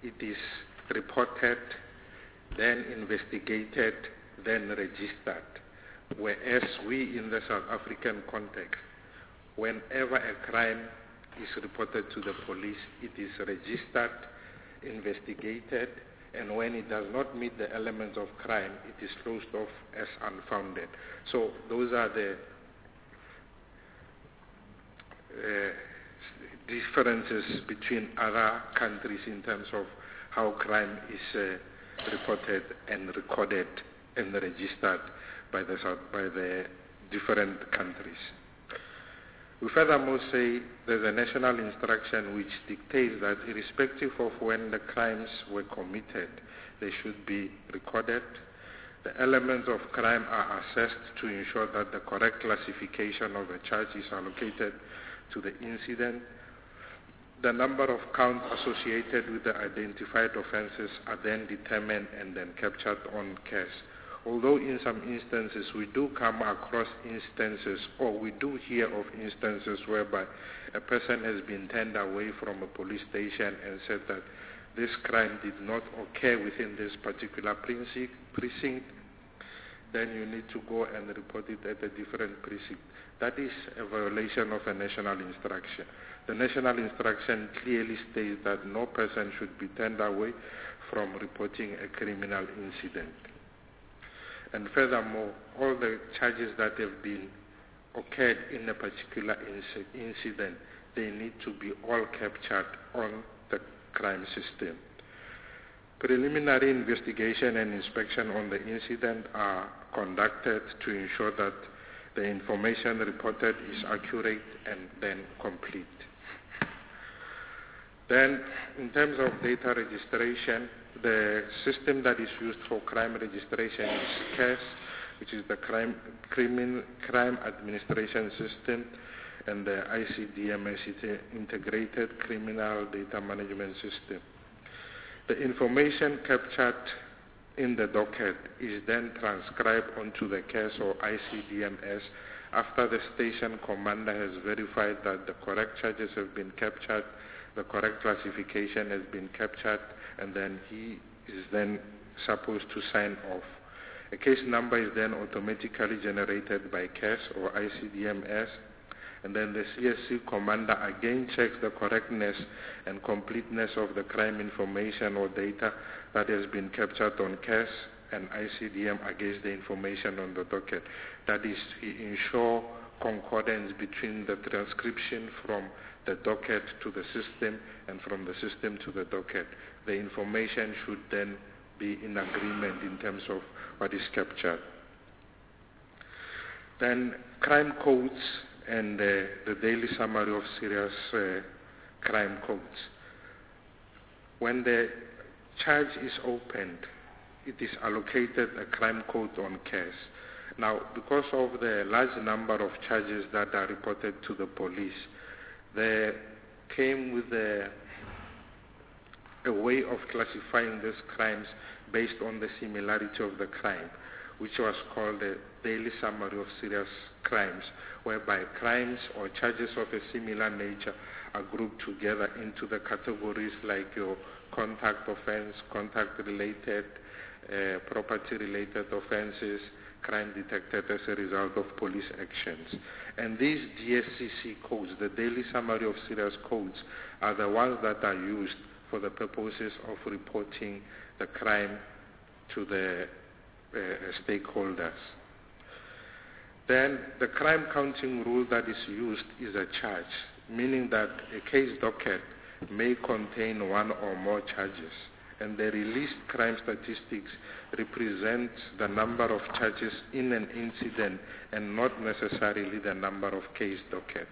it is reported, then investigated, then registered. Whereas we in the South African context, whenever a crime is reported to the police, it is registered, investigated, and when it does not meet the elements of crime, it is closed off as unfounded. So those are the uh, differences between other countries in terms of how crime is uh, reported and recorded and registered by the, by the different countries. We furthermore say there's a national instruction which dictates that irrespective of when the crimes were committed, they should be recorded. The elements of crime are assessed to ensure that the correct classification of a charge is allocated to the incident. The number of counts associated with the identified offences are then determined and then captured on cash. Although in some instances we do come across instances, or we do hear of instances whereby a person has been turned away from a police station and said that this crime did not occur within this particular precinct, then you need to go and report it at a different precinct. That is a violation of a national instruction. The national instruction clearly states that no person should be turned away from reporting a criminal incident. And furthermore, all the charges that have been occurred in a particular inc incident, they need to be all captured on the crime system. Preliminary investigation and inspection on the incident are conducted to ensure that the information reported is accurate and then complete. Then, in terms of data registration, the system that is used for crime registration is C A S, which is the Crime, Crimin, Crime Administration System, and the I C D M S is the Integrated Criminal Data Management System. The information captured in the docket is then transcribed onto the C A S or I C D M S after the station commander has verified that the correct charges have been captured, the correct classification has been captured, and then he is then supposed to sign off. A case number is then automatically generated by C A S or I C D M S, and then the C S C commander again checks the correctness and completeness of the crime information or data that has been captured on C A S and I C D M against the information on the docket. That is, he ensure concordance between the transcription from the docket to the system and from the system to the docket. The information should then be in agreement in terms of what is captured. Then crime codes and uh, the daily summary of serious uh, crime codes. When the charge is opened, it is allocated a crime code on C A S. Now, because of the large number of charges that are reported to the police, they came with a, a way of classifying these crimes based on the similarity of the crime, which was called the daily summary of serious crimes, whereby crimes or charges of a similar nature are grouped together into the categories like your contact offense, contact-related, uh, property-related offenses, crime detected as a result of police actions. And these D S C C codes, the daily summary of serious codes, are the ones that are used for the purposes of reporting the crime to the uh, stakeholders. Then the crime counting rule that is used is a charge, meaning that a case docket may contain one or more charges, and the released crime statistics represent the number of charges in an incident and not necessarily the number of case dockets.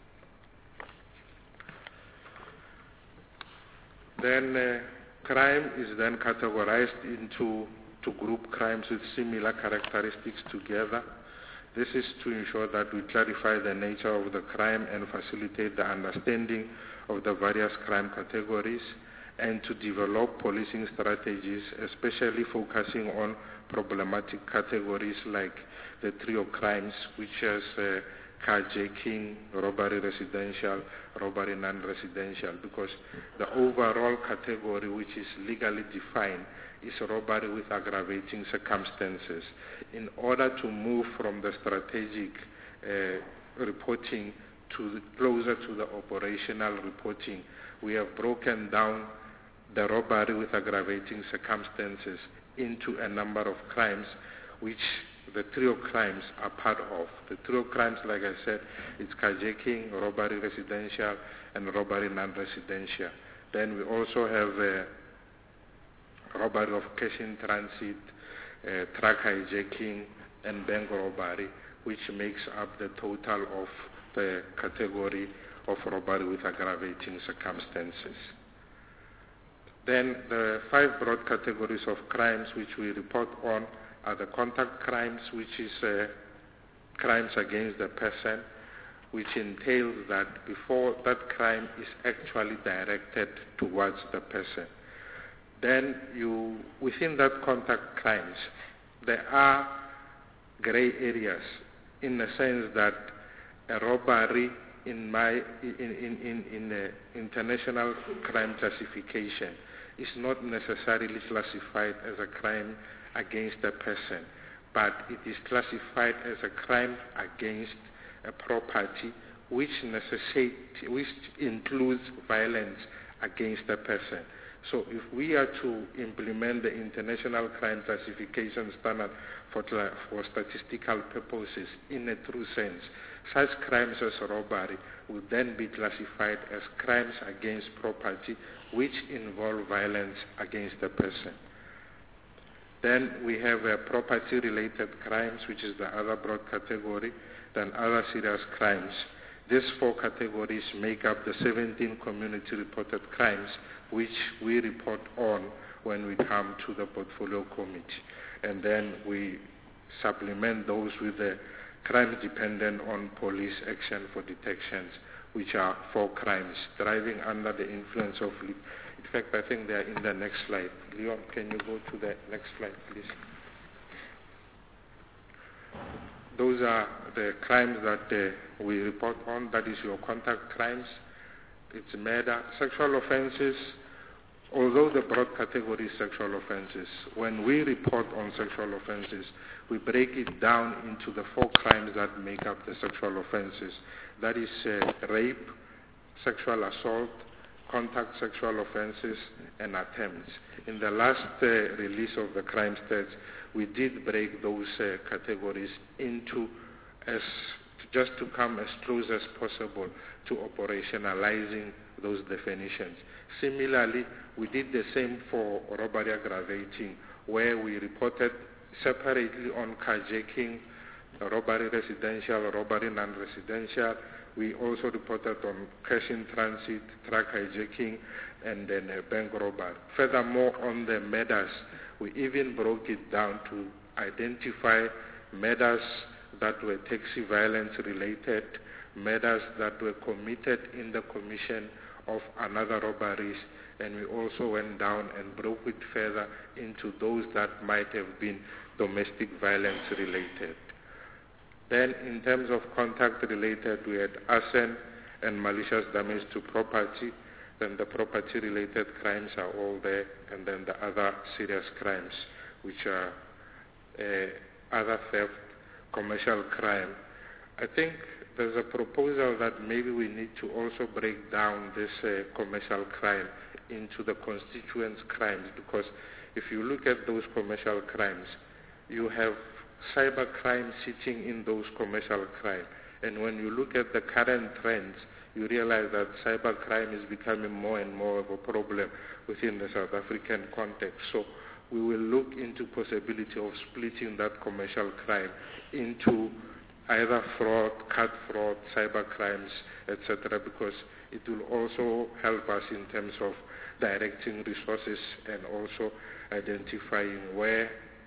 Then uh, crime is then categorized into to group crimes with similar characteristics together. This is to ensure that we clarify the nature of the crime and facilitate the understanding of the various crime categories, and to develop policing strategies, especially focusing on problematic categories like the trio crimes, which has uh, carjacking, robbery residential, robbery non-residential, because the overall category which is legally defined is robbery with aggravating circumstances. In order to move from the strategic uh, reporting to the, closer to the operational reporting, we have broken down the robbery with aggravating circumstances into a number of crimes, which the trio crimes are part of. The trio crimes, like I said, it's carjacking, robbery residential, and robbery non-residential. Then we also have uh, robbery of cash in transit, uh, truck hijacking, and bank robbery, which makes up the total of the category of robbery with aggravating circumstances. Then the five broad categories of crimes which we report on are the contact crimes, which is uh, crimes against the person, which entails that before that crime is actually directed towards the person. Then you, within that contact crimes, there are gray areas in the sense that a robbery in my in in in, in the international crime classification is not necessarily classified as a crime against a person, but it is classified as a crime against a property which necessitates, which includes violence against a person. So if we are to implement the international crime classification standard for, for statistical purposes in a true sense, such crimes as robbery would then be classified as crimes against property which involve violence against a person. Then we have uh, property-related crimes, which is the other broad category, then other serious crimes. These four categories make up the seventeen community-reported crimes which we report on when we come to the portfolio committee. And then we supplement those with the crimes dependent on police action for detections, which are four crimes: driving under the influence of liquor. In fact, I think they are in the next slide. Leon, can you go to the next slide, please? Those are the crimes that uh, we report on. That is your contact crimes. It's murder, sexual offenses. Although the broad category is sexual offenses, when we report on sexual offenses, we break it down into the four crimes that make up the sexual offenses. That is uh, rape, sexual assault, contact sexual offenses, and attempts. In the last uh, release of the crime stats, we did break those uh, categories into as just to come as close as possible to operationalizing those definitions. Similarly, we did the same for robbery aggravating, where we reported separately on carjacking, robbery residential, robbery non-residential. We also reported on cash in transit, truck hijacking, and then uh, bank robbery. Furthermore, on the murders, we even broke it down to identify murders that were taxi violence related, murders that were committed in the commission of another robberies, and we also went down and broke it further into those that might have been domestic violence related. Then in terms of contact related, we had arson and malicious damage to property. Then the property related crimes are all there, and then the other serious crimes, which are uh, other theft, commercial crime. I think there's a proposal that maybe we need to also break down this uh, commercial crime into the constituent crimes, because if you look at those commercial crimes, you have cyber crime sitting in those commercial crime. And when you look at the current trends, you realize that cyber crime is becoming more and more of a problem within the South African context. So we will look into possibility of splitting that commercial crime into either fraud, card fraud, cyber crimes, et cetera, because it will also help us in terms of directing resources and also identifying where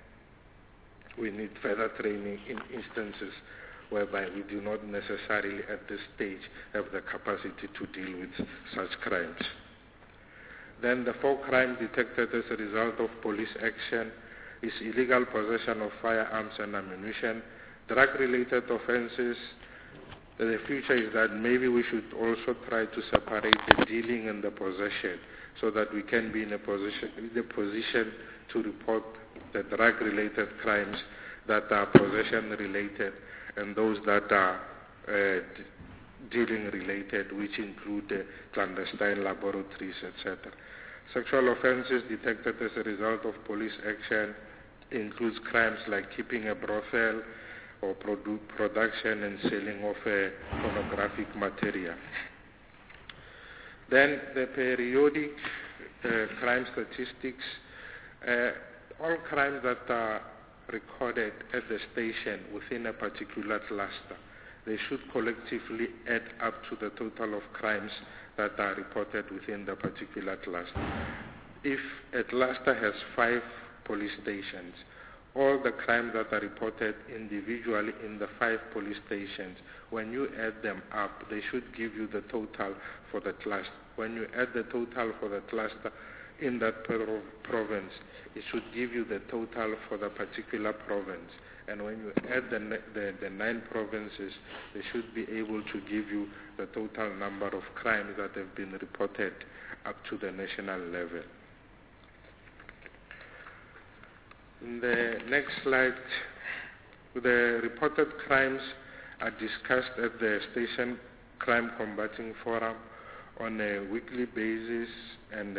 we need further training in instances whereby we do not necessarily at this stage have the capacity to deal with such crimes. Then the four crimes detected as a result of police action is illegal possession of firearms and ammunition, drug-related offenses, the future is that maybe we should also try to separate the dealing and the possession so that we can be in a position, in the position to report the drug-related crimes that are possession-related and those that are uh, dealing-related, which include uh, clandestine laboratories, et cetera. Sexual offenses detected as a result of police action includes crimes like keeping a brothel or produ production and selling of uh, pornographic material. Then the periodic uh, crime statistics, uh, all crimes that are recorded at the station within a particular cluster, they should collectively add up to the total of crimes that are reported within the particular cluster. If a cluster has five police stations, all the crimes that are reported individually in the five police stations, when you add them up, they should give you the total for the cluster. When you add the total for the cluster in that pro province, it should give you the total for the particular province. And when you add the, the, the nine provinces, they should be able to give you the total number of crimes that have been reported up to the national level. In the next slide, the reported crimes are discussed at the Station Crime Combating Forum on a weekly basis and uh,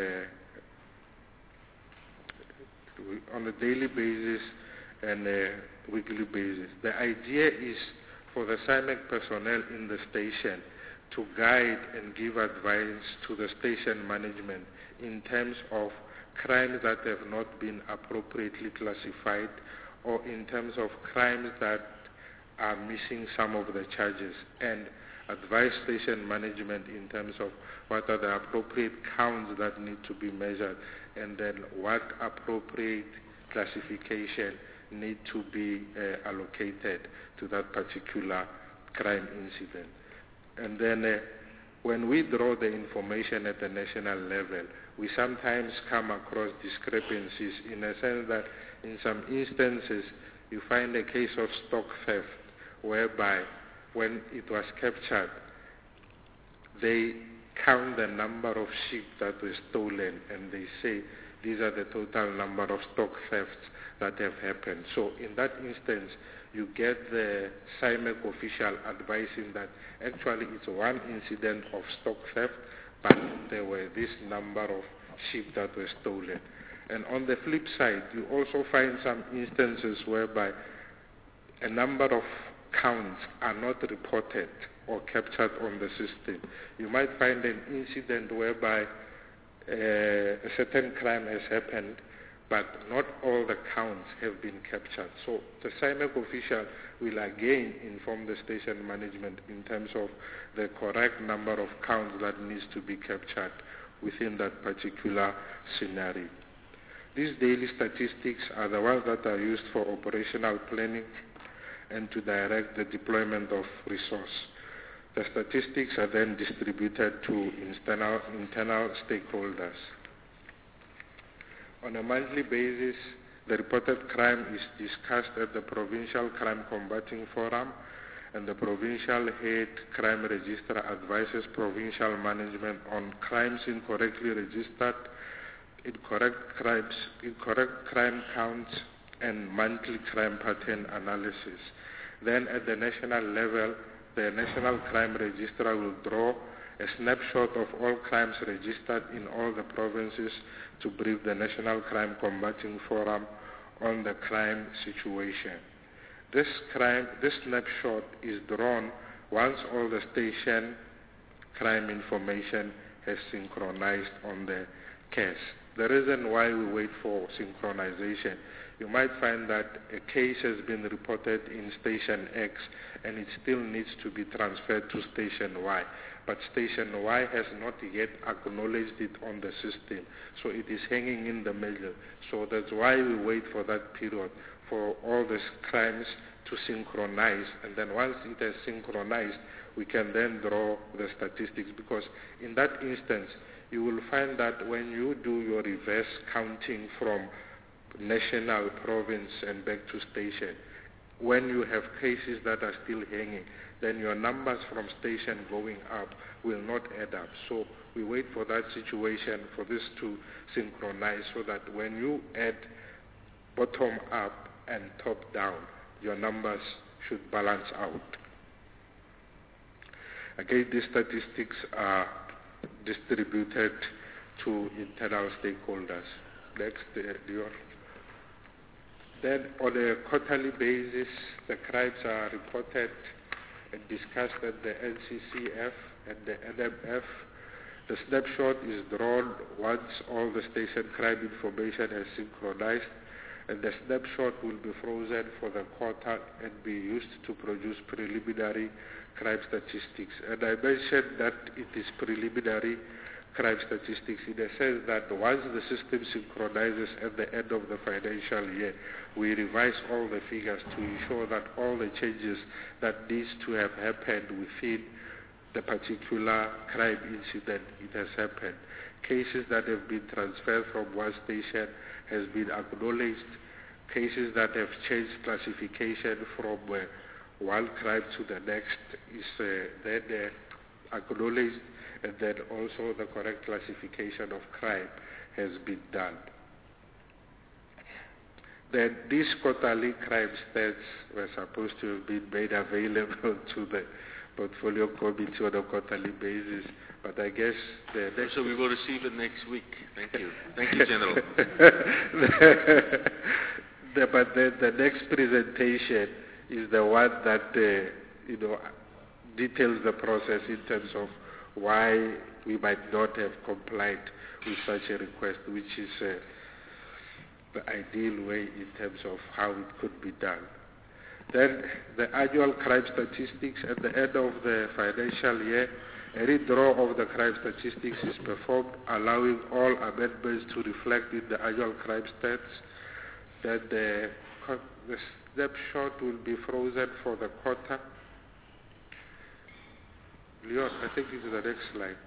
on a daily basis and a weekly basis. The idea is for the S I M E C personnel in the station to guide and give advice to the station management in terms of crimes that have not been appropriately classified or in terms of crimes that are missing some of the charges, and advise station management in terms of what are the appropriate counts that need to be measured and then what appropriate classification need to be uh, allocated to that particular crime incident. And then uh, when we draw the information at the national level, we sometimes come across discrepancies in a sense that in some instances you find a case of stock theft whereby when it was captured, they count the number of sheep that were stolen and they say these are the total number of stock thefts that have happened. So in that instance, you get the S I M E C official advising that actually it's one incident of stock theft, but there were this number of sheep that were stolen. And on the flip side, you also find some instances whereby a number of counts are not reported or captured on the system. You might find an incident whereby uh, a certain crime has happened, but not all the counts have been captured. So the S I M E C official will again inform the station management in terms of the correct number of counts that needs to be captured within that particular scenario. These daily statistics are the ones that are used for operational planning and to direct the deployment of resource. The statistics are then distributed to internal, internal stakeholders. On a monthly basis, the reported crime is discussed at the Provincial Crime Combating Forum, and the Provincial Head Crime Registrar advises provincial management on crimes incorrectly registered, incorrect crimes, incorrect crime counts, and monthly crime pattern analysis. Then at the national level, the National Crime Registrar will draw a snapshot of all crimes registered in all the provinces to brief the National Crime Combating Forum on the crime situation. This, crime, this snapshot is drawn once all the station crime information has synchronized on the case. The reason why we wait for synchronization, you might find that a case has been reported in Station X and it still needs to be transferred to Station Y. But Station Y has not yet acknowledged it on the system. So it is hanging in the middle. So that's why we wait for that period for all these crimes to synchronize. And then once it has synchronized, we can then draw the statistics. Because in that instance, you will find that when you do your reverse counting from national, province, and back to station, when you have cases that are still hanging, then your numbers from station going up will not add up. So we wait for that situation, for this to synchronize, so that when you add bottom up and top down, your numbers should balance out. Again, these statistics are distributed to internal stakeholders. Next, uh, Dior. Then on a quarterly basis, the crimes are reported and discussed at the N C C F and the N M F. The snapshot is drawn once all the station crime information has synchronized, and the snapshot will be frozen for the quarter and be used to produce preliminary crime statistics. And I mentioned that it is preliminary crime statistics in the sense that once the system synchronizes at the end of the financial year, we revise all the figures to ensure that all the changes that needs to have happened within the particular crime incident, it has happened. Cases that have been transferred from one station has been acknowledged. Cases that have changed classification from uh, one crime to the next is uh, then uh, acknowledged, and then also the correct classification of crime has been done. Then these quarterly crime stats were supposed to have been made available to the portfolio committee on a quarterly basis, but I guess the next... So we will receive it next week. Thank you. Thank you, General. the, but the, the next presentation is the one that, uh, you know, details the process in terms of why we might not have complied with such a request, which is uh, the ideal way in terms of how it could be done. Then the annual crime statistics at the end of the financial year, a redraw of the crime statistics is performed, allowing all amendments to reflect in the annual crime stats. Then the, the snapshot will be frozen for the quarter. Leon, I think this is the next slide.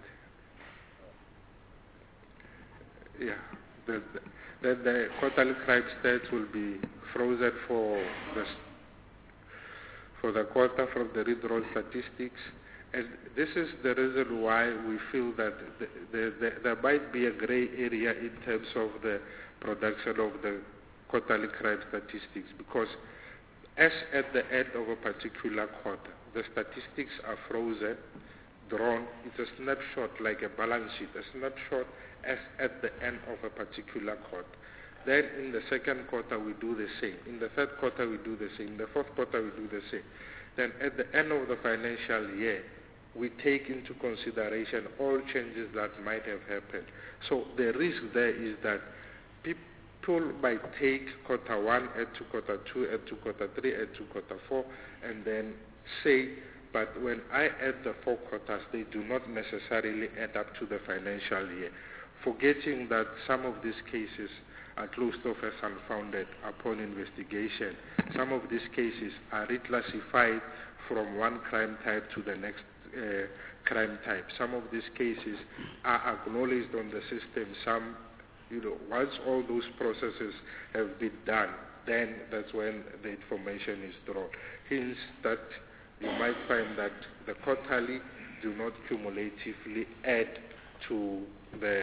Yeah. The, the, then the quarterly crime stats will be frozen for the for the quarter from the redrawn statistics. And this is the reason why we feel that the, the, the, there might be a gray area in terms of the production of the quarterly crime statistics, because as at the end of a particular quarter, the statistics are frozen, drawn. It's a snapshot like a balance sheet, a snapshot as at the end of a particular quarter. Then in the second quarter we do the same. In the third quarter we do the same. In the fourth quarter we do the same. Then at the end of the financial year, we take into consideration all changes that might have happened. So the risk there is that people might take quarter one, add to quarter two, add to quarter three, add to quarter four, and then say, but when I add the four quarters, they do not necessarily add up to the financial year, forgetting that some of these cases are closed off as unfounded upon investigation. Some of these cases are reclassified from one crime type to the next uh, crime type. Some of these cases are acknowledged on the system. Some, you know, once all those processes have been done, then that's when the information is drawn. Hence, that you might find that the quarterly do not cumulatively add to the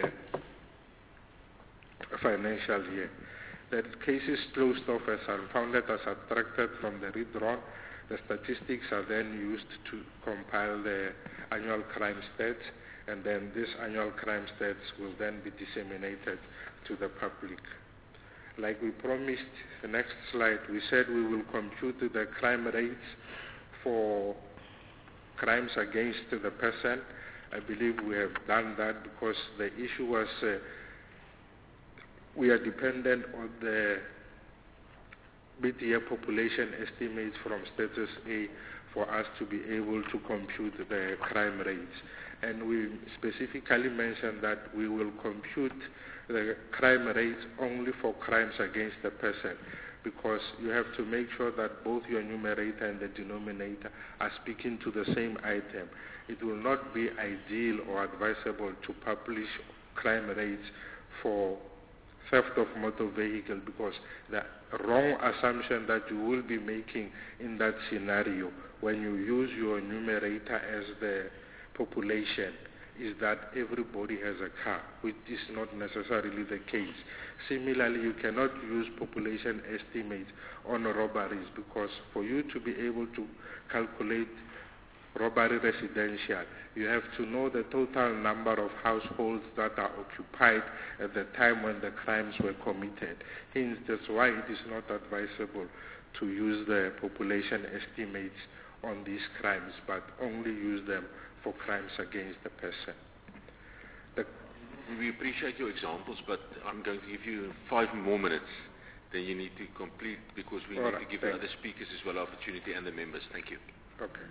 financial year. That cases closed off as unfounded are subtracted from the redrawn. The statistics are then used to compile the annual crime stats, and then these annual crime stats will then be disseminated to the public. Like we promised, the next slide, we said we will compute the crime rates for crimes against the person. I believe we have done that because the issue was uh, we are dependent on the mid-year population estimates from status A for us to be able to compute the crime rates. And we specifically mentioned that we will compute the crime rates only for crimes against the person, because you have to make sure that both your numerator and the denominator are speaking to the same item. It will not be ideal or advisable to publish crime rates for theft of motor vehicle, because the wrong assumption that you will be making in that scenario when you use your numerator as the population is that everybody has a car, which is not necessarily the case. Similarly, you cannot use population estimates on robberies, because for you to be able to calculate robbery residential, you have to know the total number of households that are occupied at the time when the crimes were committed. Hence, that's why it is not advisable to use the population estimates on these crimes, but only use them for crimes against the person. The we appreciate your examples, but I'm going to give you five more minutes. Then you need to complete, because we need right, to give the other speakers as well opportunity and the members. Thank you. Okay.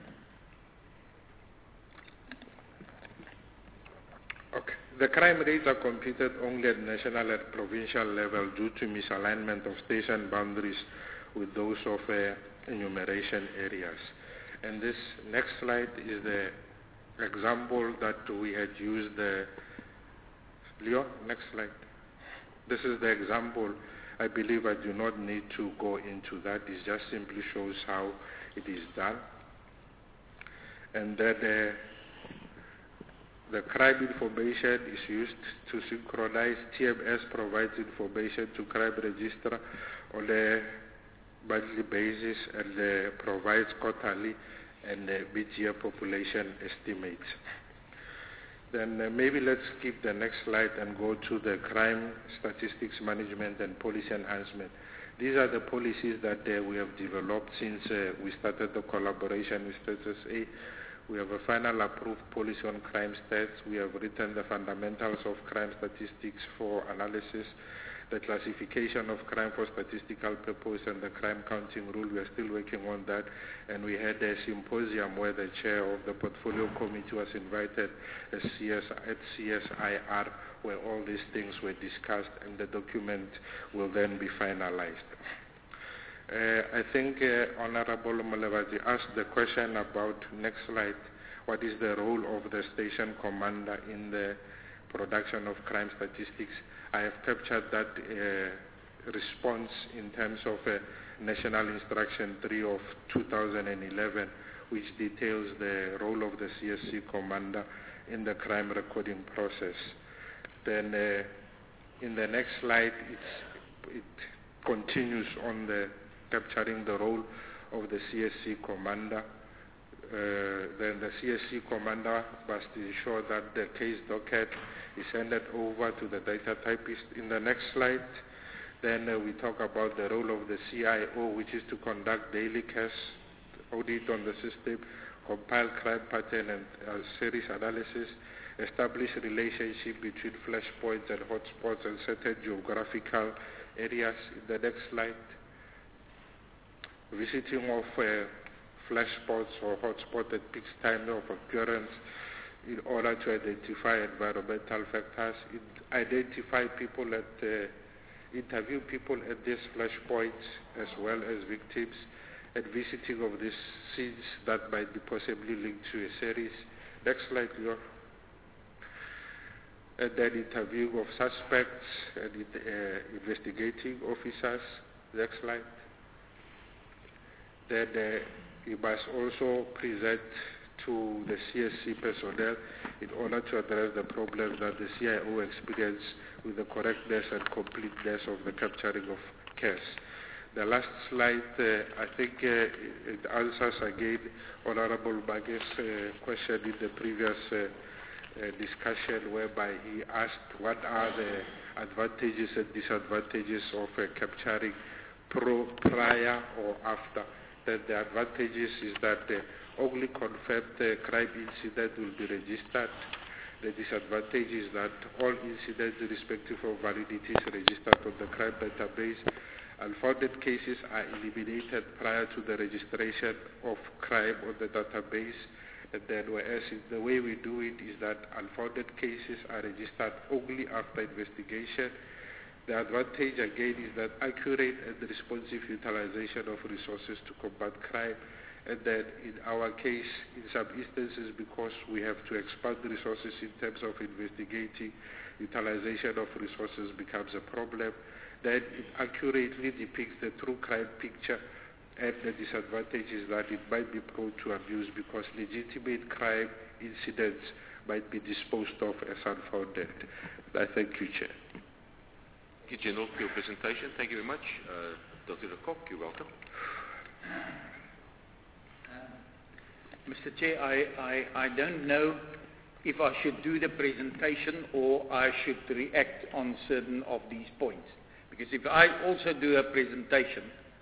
Okay. The crime rates are computed only at national and provincial level due to misalignment of station boundaries with those of uh, enumeration areas. And this next slide is the example that we had used. Uh, Leo, next slide. This is the example. I believe I do not need to go into that. It just simply shows how it is done. And that uh, the crime information is used to synchronize. T M S provides information to crime register on a monthly basis, and uh, provides quarterly and uh, mid-year population estimates. Then uh, maybe let's skip the next slide and go to the crime statistics management and policy enhancement. These are the policies that uh, we have developed since uh, we started the collaboration with S S A. We have a final approved policy on crime stats. We have written the fundamentals of crime statistics for analysis, the classification of crime for statistical purpose, and the crime counting rule. We are still working on that. And we had a symposium where the chair of the portfolio committee was invited at C S, at C S I R, where all these things were discussed, and the document will then be finalized. Uh, I think uh, Honorable Molebazi asked the question about, next slide, what is the role of the station commander in the production of crime statistics. I have captured that uh, response in terms of uh, National Instruction three of two thousand eleven, which details the role of the C S C commander in the crime recording process. Then uh, in the next slide, it's, it continues on the capturing the role of the C S C commander. Uh, then the C S C commander must ensure that the case docket is handed over to the data typist. In the next slide, then uh, we talk about the role of the C I O, which is to conduct daily case audit on the system, compile crime pattern and uh, series analysis, establish relationship between flashpoints and hotspots and certain geographical areas. In the next slide, visiting of uh, flash spots or hotspots at peak time of occurrence in order to identify environmental factors, identify people at, uh, interview people at these flash points as well as victims, and visiting of these scenes that might be possibly linked to a series. Next slide, Leo. And then interviewing of suspects and uh, investigating officers. Next slide. Then uh, you must also present to the C S C personnel in order to address the problems that the C I O experience with the correctness and completeness of the capturing of case. The last slide, uh, I think uh, it answers again Honorable Bage's uh, question in the previous uh, uh, discussion, whereby he asked what are the advantages and disadvantages of uh, capturing pro, prior or after. That the advantages is that uh, only confirmed uh, crime incident will be registered. The disadvantage is that all incidents, irrespective of validity, is registered on the crime database. Unfounded cases are eliminated prior to the registration of crime on the database. And then whereas the way we do it is that unfounded cases are registered only after investigation. The advantage again is that accurate and responsive utilization of resources to combat crime. and that in our case, in some instances, because we have to expand the resources in terms of investigating, utilization of resources becomes a problem, that it accurately depicts the true crime picture and the disadvantages that it might be prone to abuse because legitimate crime incidents might be disposed of as unfounded. I thank you, Chair. Thank you, General, for your presentation. Thank you very much. Uh, Doctor de Kock, you're welcome. Mister Chair, I, I, I don't know if I should do the presentation or I should react on certain of these points. Because if I also do a presentation,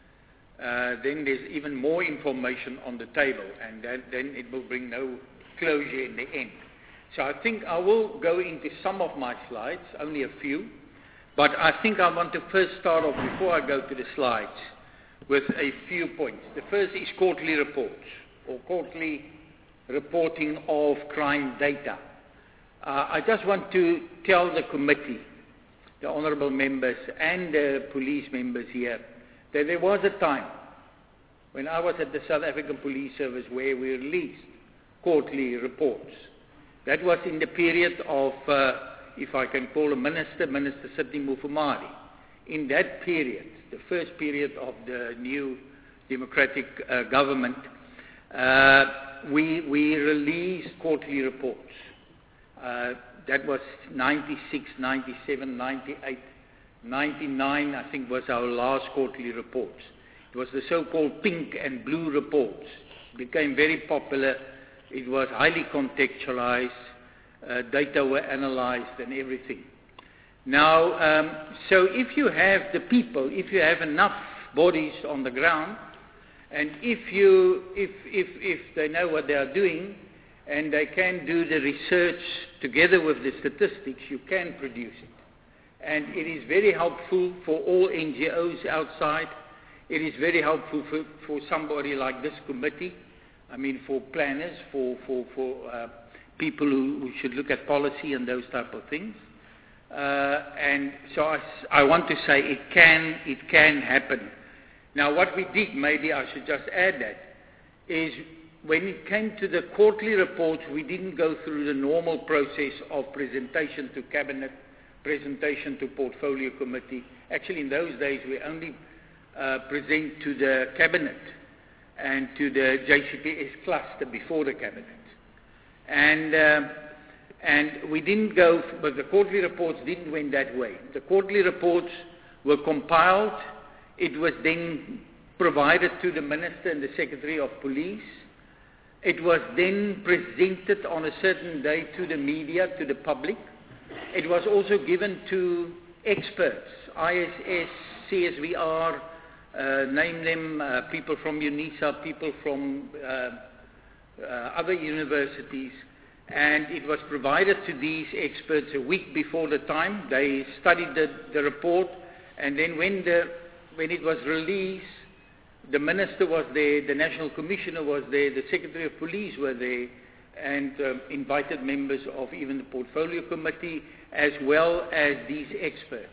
uh, then there's even more information on the table, and that, then it will bring no closure in the end. So I think I will go into some of my slides, only a few, but I think I want to first start off, before I go to the slides, with a few points. The first is quarterly reports, or quarterly reporting of crime data. Uh, I just want to tell the committee, the honourable members and the police members here, that there was a time when I was at the South African Police Service where we released quarterly reports. That was in the period of, uh, if I can call a minister, Minister Sidney Mufamadi. In that period, the first period of the new democratic uh, government, uh, we, we released quarterly reports. Uh, that was ninety-six, ninety-seven, ninety-eight, ninety-nine, I think, was our last quarterly reports. It was the so-called pink and blue reports. It became very popular. It was highly contextualized. Uh, data were analyzed and everything. Now, um, so if you have the people, if you have enough bodies on the ground, and if you, if, if, if they know what they are doing, and they can do the research together with the statistics, you can produce it. And it is very helpful for all N G Os outside. It is very helpful for, for somebody like this committee. I mean, for planners, for, for, for uh, people who, who should look at policy and those type of things. Uh, and so I, I want to say it can, it can happen. Now, what we did, maybe I should just add that, is when it came to the quarterly reports, we didn't go through the normal process of presentation to Cabinet, presentation to Portfolio Committee. Actually, in those days, we only uh, present to the Cabinet and to the J C P S cluster before the Cabinet. And, uh, and we didn't go, but the quarterly reports didn't went that way. The quarterly reports were compiled. It was then provided to the Minister and the Secretary of Police. It was then presented on a certain day to the media, to the public. It was also given to experts, I S S, C S V R, uh, name them, uh, people from UNISA, people from uh, uh, other universities. And it was provided to these experts a week before the time. They studied the, the report, and then when, the, when it was released, the Minister was there, the National Commissioner was there, the Secretary of Police were there, and um, invited members of even the Portfolio Committee, as well as these experts.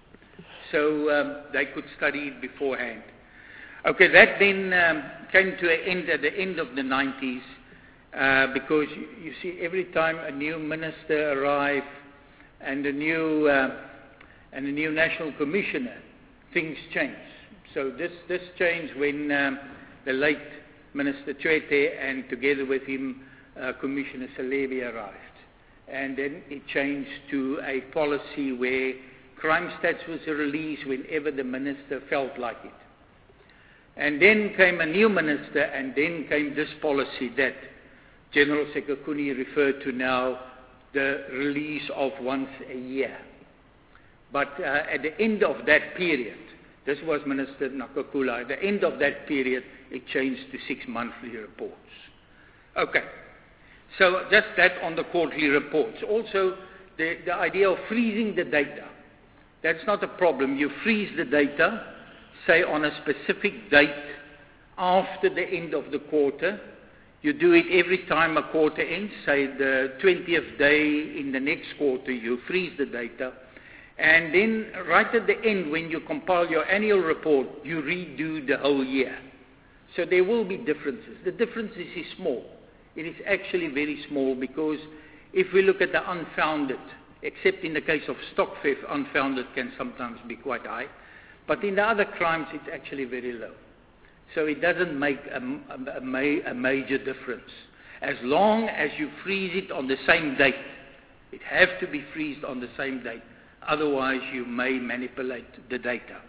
So um, they could study it beforehand. Okay, that then um, came to an end at the end of the nineties, uh, because you, you see, every time a new Minister arrived and a new, uh, and a new National Commissioner, things changed. So this, this changed when um, the late Minister Tshwete and together with him uh, Commissioner Salebi arrived. And then it changed to a policy where crime stats was released whenever the minister felt like it. And then came a new minister, and then came this policy that General Sekakuni referred to now, the release of once a year. But uh, at the end of that period, this was Minister Nakakula. At the end of that period, it changed to six monthly reports. Okay. So just that on the quarterly reports. Also, the, the idea of freezing the data. That's not a problem. You freeze the data, say on a specific date after the end of the quarter. You do it every time a quarter ends. Say the twentieth day in the next quarter, you freeze the data. And then right at the end, when you compile your annual report, you redo the whole year. So there will be differences. The differences is small. It is actually very small because if we look at the unfounded, except in the case of stock theft, unfounded can sometimes be quite high. But in the other crimes, it's actually very low. So it doesn't make a, a, a, ma- a major difference. As long as you freeze it on the same date, it has to be freezed on the same date. Otherwise, you may manipulate the data.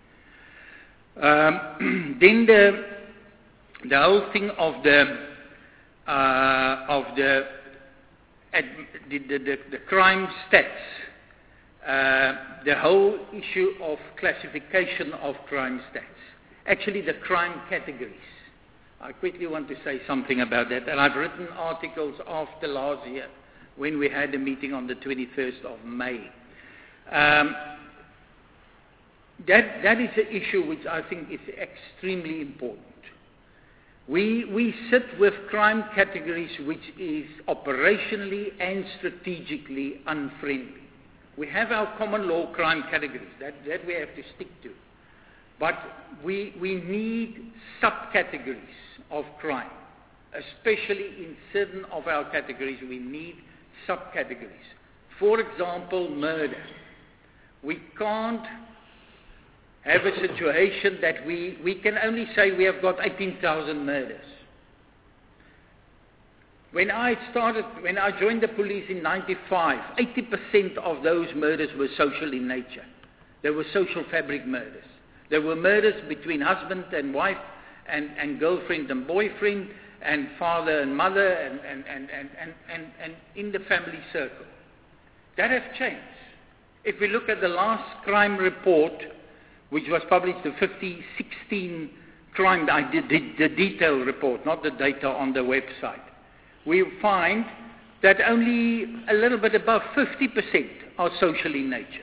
Um, then the, the whole thing of the, uh, of the, ad, the, the, the, the crime stats, uh, the whole issue of classification of crime stats. Actually, the crime categories. I quickly want to say something about that. And I've written articles after last year when we had a meeting on the twenty-first of May. Um, that, that is an issue which I think is extremely important. We, we sit with crime categories which is operationally and strategically unfriendly. We have our common law crime categories, that, that we have to stick to. But we, we need subcategories of crime, especially in certain of our categories, we need subcategories. For example, murder. We can't have a situation that we, we can only say we have got eighteen thousand murders. When I started, when I joined the police in ninety-five, eighty percent of those murders were social in nature. They were social fabric murders. There were murders between husband and wife and, and girlfriend and boyfriend and father and mother and, and, and, and, and, and, and in the family circle. That has changed. If we look at the last crime report, which was published, the fifty sixteen crime, I did the, the detailed report, not the data on the website, we find that only a little bit above fifty percent are social in nature.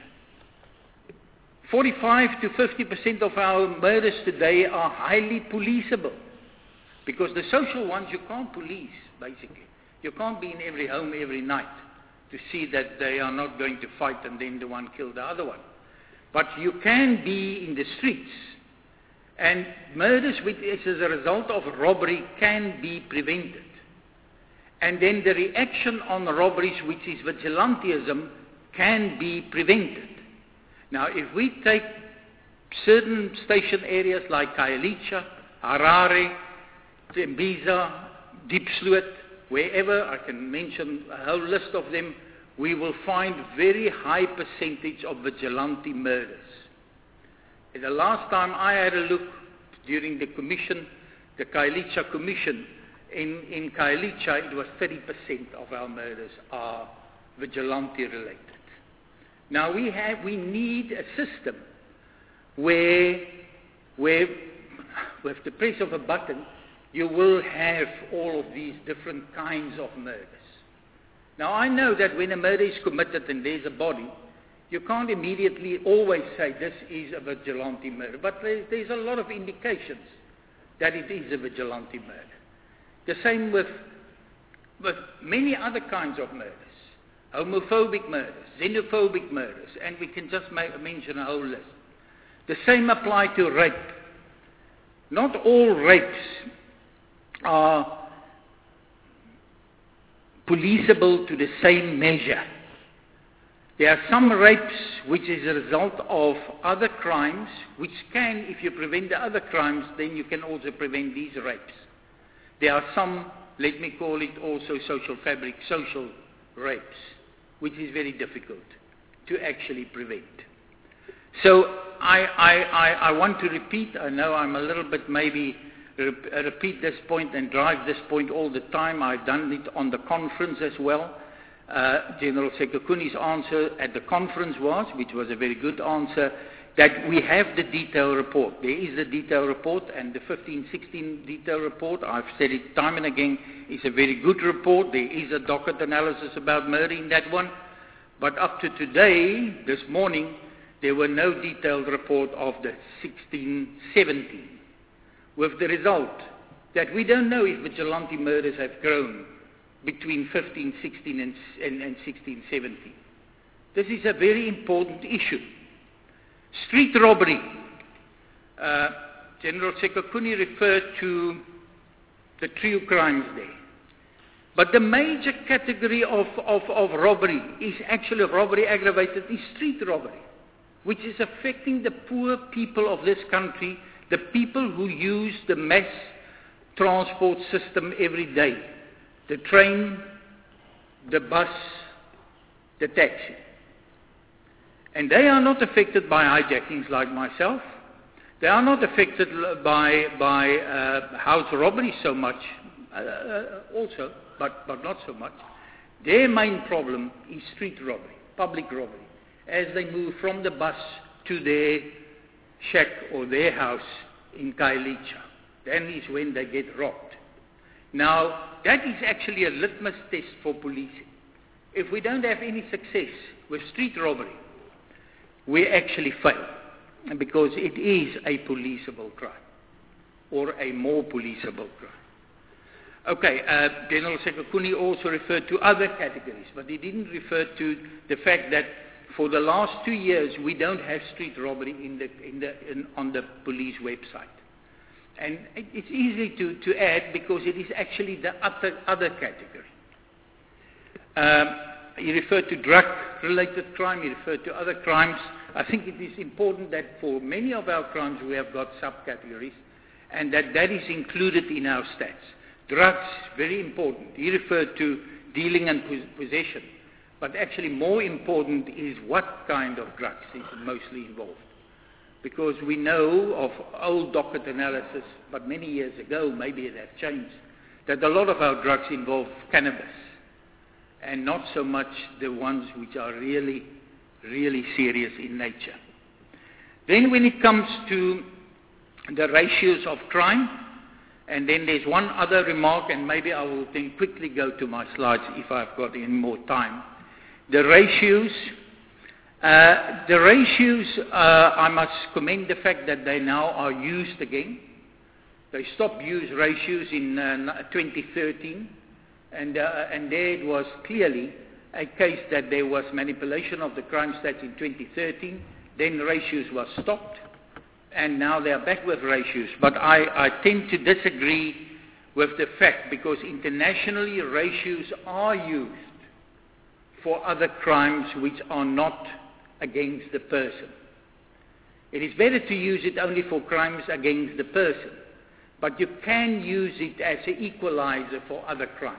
forty-five to fifty percent of our murders today are highly policeable. Because the social ones you can't police, basically. You can't be in every home every night to see that they are not going to fight and then the one kill the other one. But you can be in the streets. And murders which is as a result of robbery can be prevented. And then the reaction on robberies, which is vigilantism, can be prevented. Now, if we take certain station areas like Khayelitsha, Harare, Tembisa, Diepsloot, wherever, I can mention a whole list of them, we will find very high percentage of vigilante murders. And the last time I had a look during the commission, the Khayelitsha commission, in, in Khayelitsha, it was thirty percent of our murders are vigilante related. Now we have, we need a system where, where with the press of a button, you will have all of these different kinds of murders. Now I know that when a murder is committed and there's a body, you can't immediately always say this is a vigilante murder, but there's, there's a lot of indications that it is a vigilante murder. The same with, with many other kinds of murders. Homophobic murders, xenophobic murders, and we can just make, mention a whole list. The same apply to rape. Not all rapes are policeable to the same measure. There are some rapes which is a result of other crimes, which can, if you prevent the other crimes, then you can also prevent these rapes. There are some, let me call it also social fabric, social rapes, which is very difficult to actually prevent. So I, I, I, I want to repeat, I know I'm a little bit maybe rep- repeat this point and drive this point all the time. I've done it on the conference as well. Uh, General Sekhukhuni's answer at the conference was, which was a very good answer, that we have the detailed report. There is the detailed report, and the fifteen sixteen detailed report, I've said it time and again, is a very good report. There is a docket analysis about murder in that one. But up to today, this morning, there were no detailed report of the sixteen seventeen. With the result that we don't know if vigilante murders have grown between fifteen sixteen and, and, and sixteen seventeen. This is a very important issue. Street robbery. Uh, General Sekakuni referred to the trio crimes there. But the major category of, of, of robbery is actually robbery aggravated, is street robbery, which is affecting the poor people of this country, the people who use the mass transport system every day, the train, the bus, the taxi. And they are not affected by hijackings like myself. They are not affected by, by uh, house robbery so much, uh, also, but, but not so much. Their main problem is street robbery, public robbery, as they move from the bus to their shack or their house in Kailicha. Then is when they get robbed. Now, that is actually a litmus test for policing. If we don't have any success with street robbery, we actually fail, because it is a policeable crime, or a more policeable crime. Okay, uh, General Sekakuni also referred to other categories, but he didn't refer to the fact that for the last two years we don't have street robbery in the, in the, in, on the police website. And it, it's easy to, to add because it is actually the other, other category. Um, he referred to drug-related crime, he referred to other crimes. I think it is important that for many of our crimes we have got subcategories, and that that is included in our stats. Drugs, very important. He referred to dealing and possession, but actually more important is what kind of drugs is mostly involved. Because we know of old docket analysis, but many years ago, maybe it has changed, that a lot of our drugs involve cannabis, and not so much the ones which are really, really serious in nature. Then when it comes to the ratios of crime, and then there's one other remark, and maybe I will then quickly go to my slides if I've got any more time. The ratios, uh, the ratios, uh, I must commend the fact that they now are used again. They stopped use ratios in uh, twenty thirteen, and, uh, and there it was clearly a case that there was manipulation of the crime stats in twenty thirteen, then the ratios were stopped, and now they are back with ratios. But I, I tend to disagree with the fact, because internationally ratios are used for other crimes which are not against the person. It is better to use it only for crimes against the person, but you can use it as an equalizer for other crimes.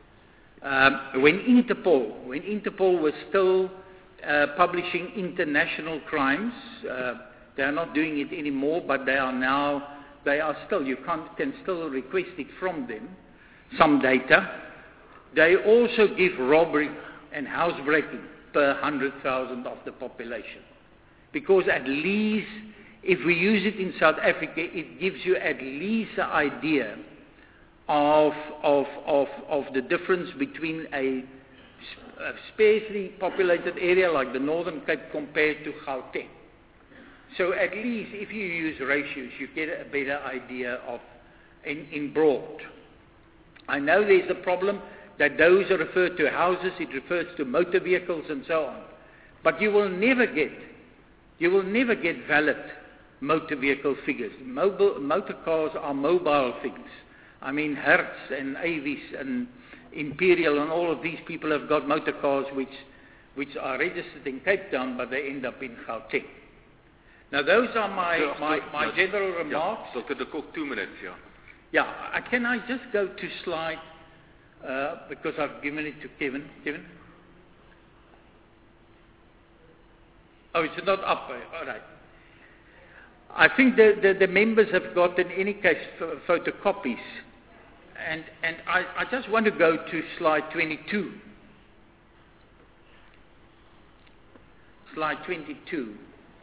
Um, when Interpol, when Interpol was still uh, publishing international crimes, uh, they are not doing it anymore, but they are now, they are still, you can, can still request it from them, some data. They also give robbery and housebreaking per one hundred thousand of the population. Because at least, if we use it in South Africa, it gives you at least an idea of, of, of, of the difference between a, a sparsely populated area like the Northern Cape compared to Gauteng. So at least if you use ratios, you get a better idea of, in, in broad. I know there's a problem that those are referred to houses, it refers to motor vehicles and so on. But you will never get, you will never get valid motor vehicle figures. Mobile, motor cars are mobile things. I mean, Hertz and Avis and Imperial and all of these people have got motor cars which, which are registered in Cape Town, but they end up in Gauteng. Now those are my, yeah, my, so, my yeah, general remarks. Yeah, Doctor De Kok, two minutes, yeah. Yeah, uh, can I just go to slide, uh, because I've given it to Kevin. Kevin? Oh, it's not up. All right. I think the, the, the members have got, in any case, photocopies. And, and I, I just want to go to slide twenty-two. Slide twenty-two.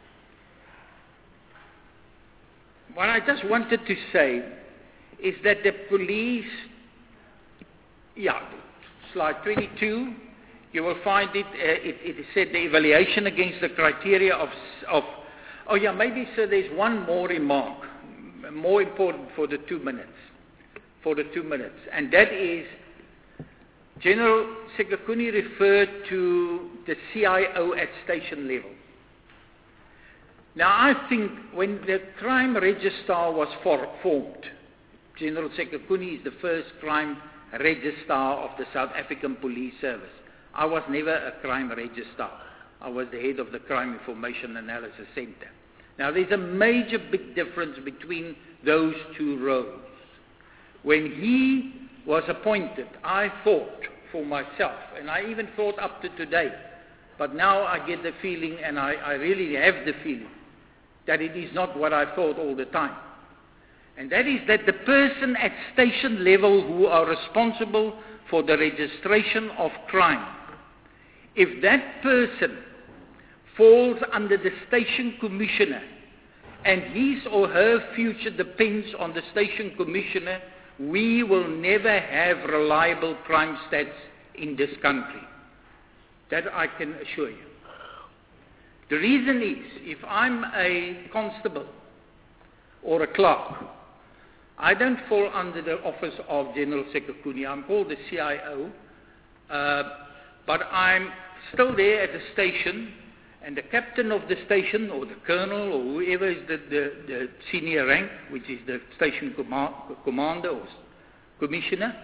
What I just wanted to say is that the police, yeah, slide twenty-two, you will find it, uh, it, it said the evaluation against the criteria of, of, oh yeah, maybe so there's one more remark, more important for the two minutes, for the two minutes, and that is, General Sekakuni referred to the C I O at station level. Now I think when the crime registrar was for, formed, General Sekhukhune is the first crime registrar of the South African Police Service. I was never a crime registrar. I was the head of the Crime Information Analysis Center. Now there's a major big difference between those two roles. When he was appointed, I thought for myself, and I even thought up to today, but now I get the feeling, and I, I really have the feeling, that it is not what I thought all the time. And that is that the person at station level who are responsible for the registration of crime, if that person falls under the station commissioner and his or her future depends on the station commissioner, we will never have reliable crime stats in this country. That I can assure you. The reason is, if I'm a constable or a clerk, I don't fall under the office of General Sekhukhune. I'm called the C I O, uh, but I'm still there at the station, and the captain of the station, or the colonel, or whoever is the, the, the senior rank, which is the station command, commander or commissioner,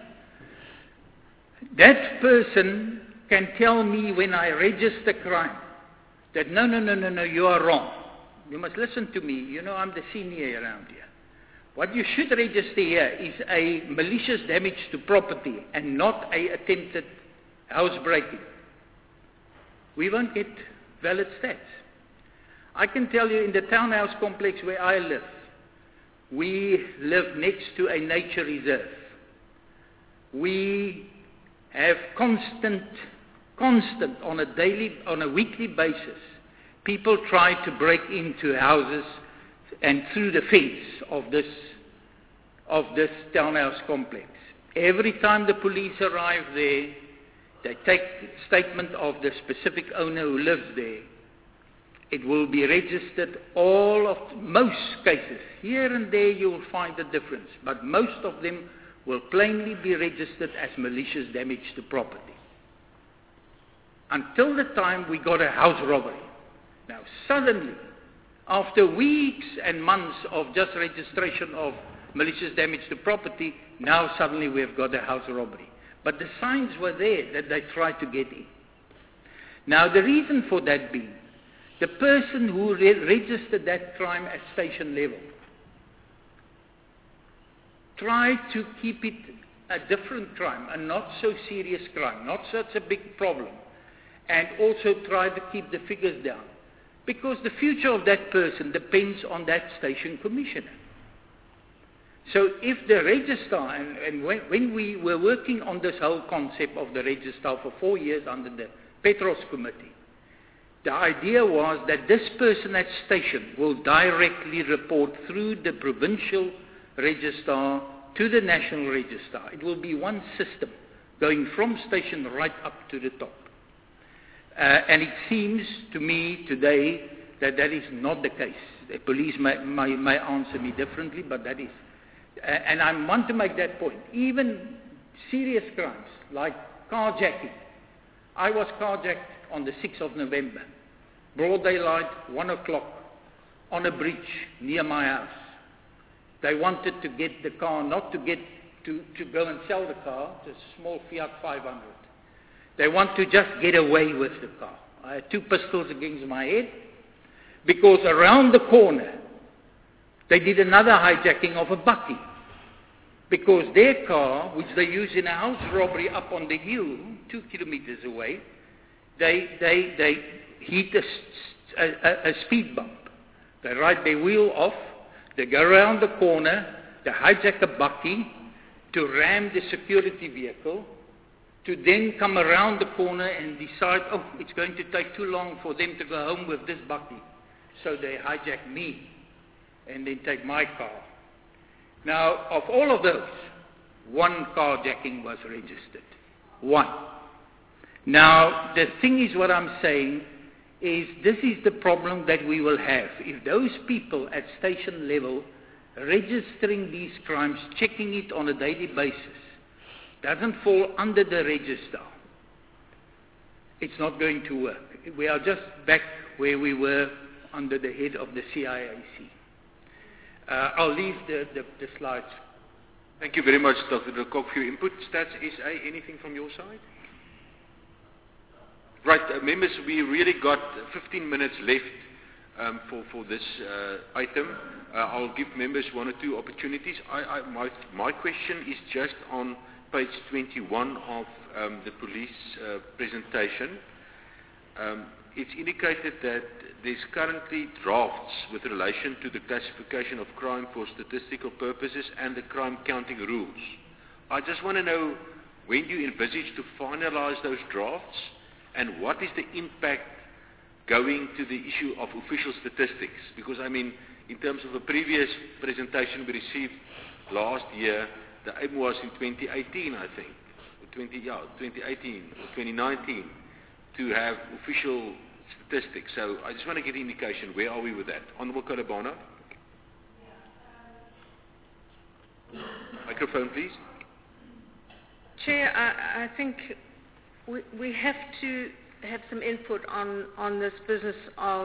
that person can tell me when I register crime that no, no, no, no, no, you are wrong. You must listen to me. You know, I'm the senior around here. What you should register here is a malicious damage to property and not a attempted housebreaking. We won't get valid stats. I can tell you in the townhouse complex where I live, we live next to a nature reserve. We have constant, constant on a daily, on a weekly basis, people try to break into houses and through the fence of this, of this townhouse complex. Every time the police arrive there, they take statement of the specific owner who lives there. It will be registered. All of, most cases, here and there you will find a difference, but most of them will plainly be registered as malicious damage to property. Until the time we got a house robbery. Now suddenly, after weeks and months of just registration of malicious damage to property, now suddenly we have got a house robbery. But the signs were there that they tried to get in. Now the reason for that being, the person who re- registered that crime at station level tried to keep it a different crime, a not so serious crime, not such a big problem, and also tried to keep the figures down. Because the future of that person depends on that station commissioner. So if the registrar, and, and when, when we were working on this whole concept of the registrar for four years under the Petros Committee, the idea was that this person at station will directly report through the provincial registrar to the national registrar. It will be one system going from station right up to the top. Uh, and it seems to me today that that is not the case. The police may, may, may answer me differently, but that is. Uh, and I want to make that point. Even serious crimes like carjacking. I was carjacked on the sixth of November. Broad daylight, one o'clock, on a bridge near my house. They wanted to get the car, not to get to, to go and sell the car, it's a small Fiat five hundred. They want to just get away with the car. I had two pistols against my head because around the corner they did another hijacking of a bakkie because their car, which they use in a house robbery up on the hill, two kilometers away, they they they hit a, a, a speed bump. They ride their wheel off, they go around the corner, they hijack a bakkie to ram the security vehicle, to then come around the corner and decide, oh, it's going to take too long for them to go home with this bakkie. So they hijack me and then take my car. Now, of all of those, one carjacking was registered. One. Now, the thing is, what I'm saying is this is the problem that we will have. If those people at station level registering these crimes, checking it on a daily basis, doesn't fall under the register, it's not going to work. We are just back where we were under the head of the C I A C. Uh, I'll leave the, the, the slides. Thank you very much, Doctor De Kock, for your input. Stats S A, anything from your side? Right, uh, members, we really got fifteen minutes left um, for, for this uh, item. Uh, I'll give members one or two opportunities. I, I, my, my question is just on page twenty-one of um, the police uh, presentation. Um, it's indicated that there's currently drafts with relation to the classification of crime for statistical purposes and the crime counting rules. I just want to know when you envisage to finalize those drafts, and what is the impact going to the issue of official statistics? Because, I mean, in terms of a previous presentation we received last year, the aim was in twenty eighteen, I think, or twenty, yeah, twenty eighteen or twenty nineteen, to have official statistics. So I just want to get an indication, where are we with that? Honorable Kalabana. Microphone, please. Chair, I, I think we, we have to have some input on, on this business of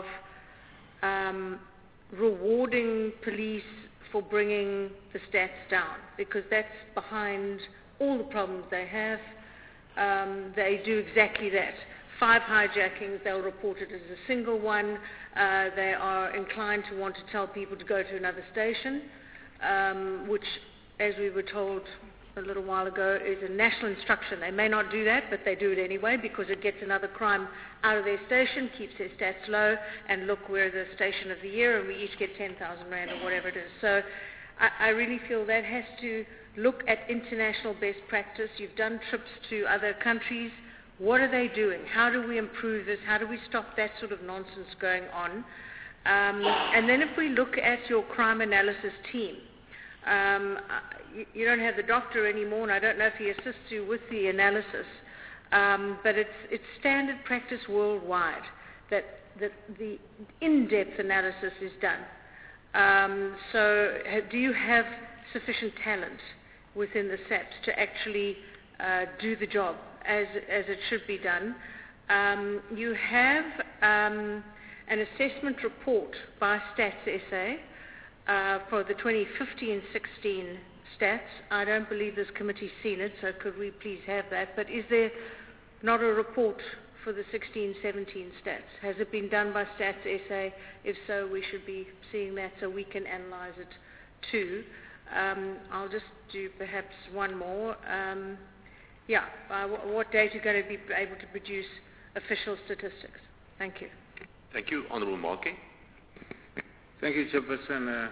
um, rewarding police for bringing the stats down, because that's behind all the problems they have. Um, they do exactly that. Five hijackings, they'll report it as a single one. Uh, they are inclined to want to tell people to go to another station, um, which, as we were told a little while ago, is a national instruction. They may not do that, but they do it anyway because it gets another crime out of their station, keeps their stats low, and look, we're the station of the year and we each get ten thousand rand or whatever it is. So I, I really feel that has to look at international best practice. You've done trips to other countries. What are they doing? How do we improve this? How do we stop that sort of nonsense going on? Um, and then if we look at your crime analysis team, um, you, you don't have the doctor anymore, and I don't know if he assists you with the analysis, um, but it's, it's standard practice worldwide that, that the in-depth analysis is done. Um, so ha, do you have sufficient talent within the S A Ps to actually uh, do the job as, as it should be done? Um, you have um, an assessment report by Stats S A uh, for the twenty fifteen sixteen stats. I don't believe this committee's seen it, so could we please have that? But is there not a report for the sixteen seventeen stats? Has it been done by Stats S A? If so, we should be seeing that so we can analyze it too. Um, I'll just do perhaps one more. Um, yeah, by w- what date are you going to be able to produce official statistics? Thank you. Thank you. Honorable Markey. Thank you, Chairperson. Uh,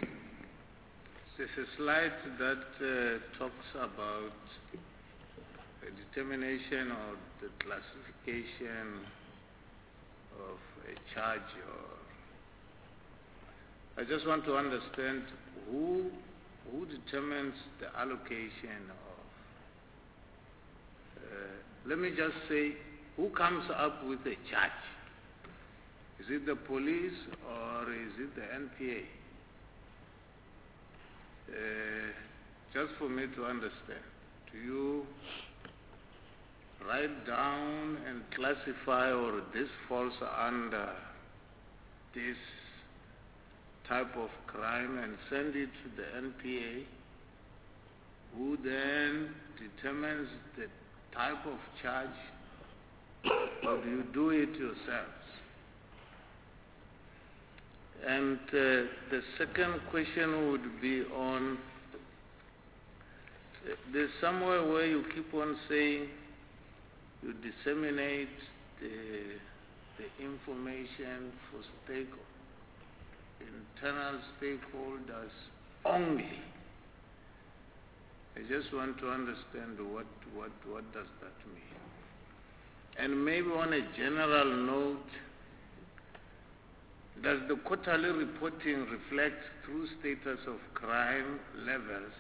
there's a slide that uh, talks about the determination or the classification of a charge. Or I just want to understand who who determines the allocation of. Uh, let me just say, who comes up with a charge? Is it the police or is it the N P A? Uh, just for me to understand, do you write down and classify, or this falls under this type of crime, and send it to the N P A, who then determines the type of charge, or do you do it yourselves? And uh, the second question would be on, uh, there's somewhere where you keep on saying you disseminate the, the information for stakeholders, internal stakeholders only. I just want to understand what, what, what does that mean. And maybe on a general note, does the quarterly reporting reflect true status of crime levels,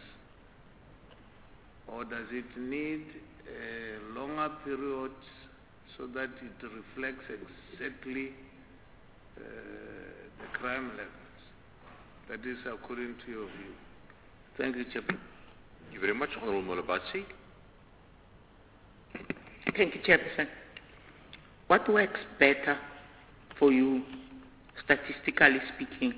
or does it need a longer period so that it reflects exactly uh, the crime levels? That is according to your view. Thank you, Chairman. Thank you very much. Honorable Molabatsi. Thank you, Chairperson. What works better for you statistically speaking,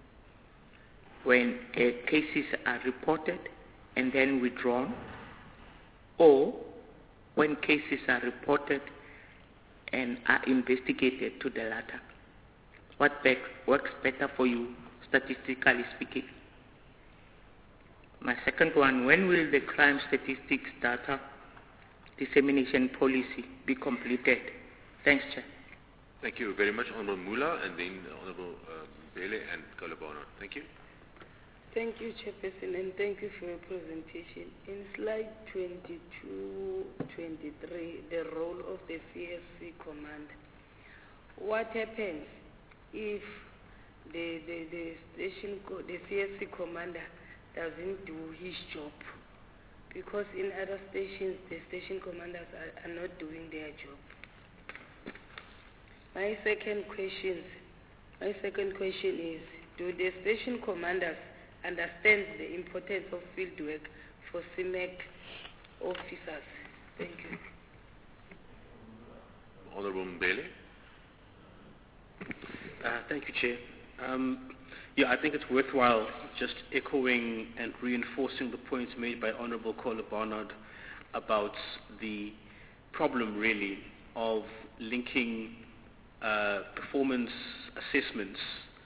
when uh, cases are reported and then withdrawn, or when cases are reported and are investigated to the latter? What be- works better for you, statistically speaking? My second one, when will the crime statistics data dissemination policy be completed? Thanks, Chair. Thank you very much, Honorable Mula, and then Honorable uh, Bele and Kolobana. Thank you. Thank you, Chairperson, and thank you for your presentation. In slide twenty-two, twenty-three, the role of the C S C commander. What happens if the, the, the station, co- the C S C commander doesn't do his job? Because in other stations, the station commanders are, are not doing their job. My second question, my second question is, do the station commanders understand the importance of field work for C M E C officers? Thank you. Honorable Mbele. Uh, thank you, Chair. Um, yeah, I think it's worthwhile just echoing and reinforcing the points made by Honorable Kola Barnard about the problem, really, of linking uh, performance assessments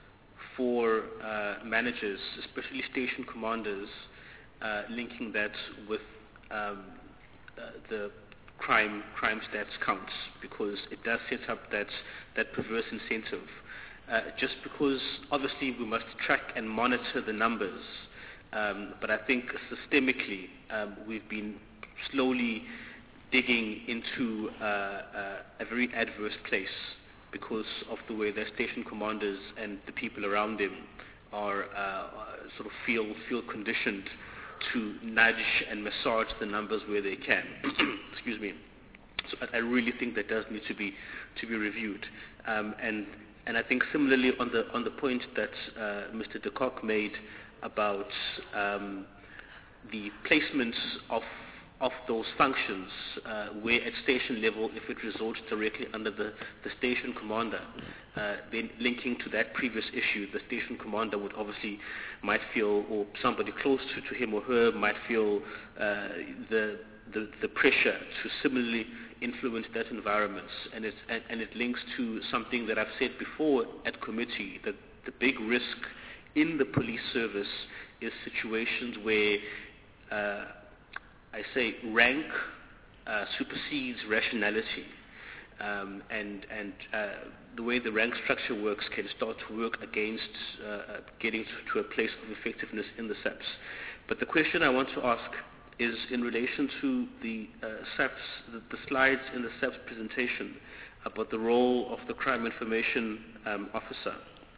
for uh, managers, especially station commanders, uh, linking that with um, uh, the crime crime stats counts, because it does set up that that perverse incentive. Uh, just because obviously we must track and monitor the numbers, um, but I think systemically um, we've been slowly digging into uh, uh, a very adverse place because of the way their station commanders and the people around them are uh, sort of feel feel conditioned to nudge and massage the numbers where they can. Excuse me. So I, I really think that does need to be to be reviewed. Um, and and I think similarly on the on the point that uh, Mister de Kock made about um, the placements of of those functions, uh, where at station level, if it resorts directly under the, the station commander, uh, then linking to that previous issue, the station commander would obviously might feel, or somebody close to, to him or her might feel uh, the, the the pressure to similarly influence that environment, and it and, and it links to something that I've said before at committee, that the big risk in the police service is situations where uh, I say rank uh, supersedes rationality, um, and and uh, the way the rank structure works can start to work against uh, getting to, to a place of effectiveness in the S A Ps. But the question I want to ask is in relation to the uh, S A Ps, the, the slides in the S A Ps presentation about the role of the Crime Information um, Officer.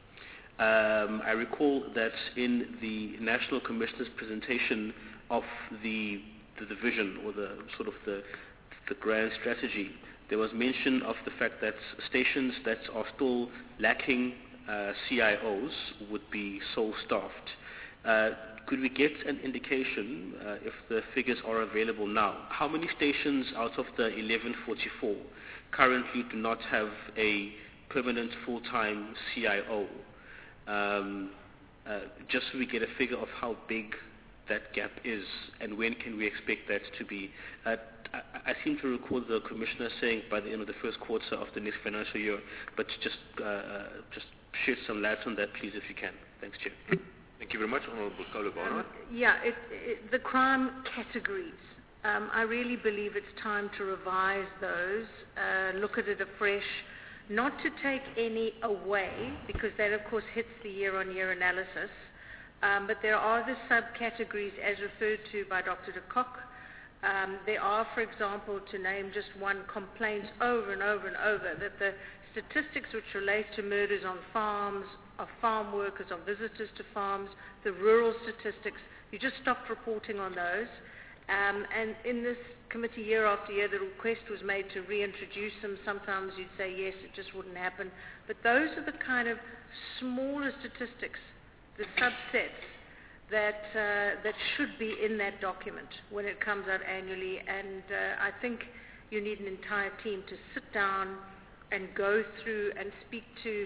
Um, I recall that in the National Commissioner's presentation of the the division, or the sort of the, the grand strategy, there was mention of the fact that stations that are still lacking uh, C I Os would be sole staffed. Uh, could we get an indication, uh, if the figures are available now, how many stations out of the eleven forty-four currently do not have a permanent full-time C I O? Um, uh, just so we get a figure of how big that gap is, and when can we expect that to be? Uh, I, I seem to recall the Commissioner saying by the end of the first quarter of the next financial year, but just uh, just shed some light on that, please, if you can. Thanks, Chair. Thank you very much, Honourable Kolobana. Um, yeah, it, it, the crime categories. Um, I really believe it's time to revise those, uh, look at it afresh, not to take any away, because that, of course, hits the year-on-year analysis. Um, but there are the subcategories as referred to by Doctor de Kock. Um, there are, for example, to name just one, complaints over and over and over that the statistics which relate to murders on farms, of farm workers, of visitors to farms, the rural statistics, you just stopped reporting on those. Um, and in this committee year after year, the request was made to reintroduce them. Sometimes you'd say yes, it just wouldn't happen. But those are the kind of smaller statistics, the subsets that uh, that should be in that document when it comes out annually. And uh, I think you need an entire team to sit down and go through and speak to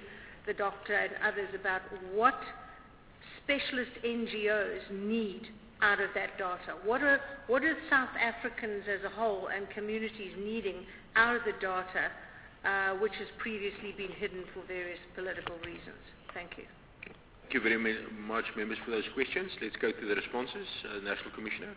the doctor and others about what specialist N G Os need out of that data. What are, what are South Africans as a whole and communities needing out of the data, uh, which has previously been hidden for various political reasons? Thank you. Thank you very much, members, for those questions. Let's go to the responses. Uh, National Commissioner.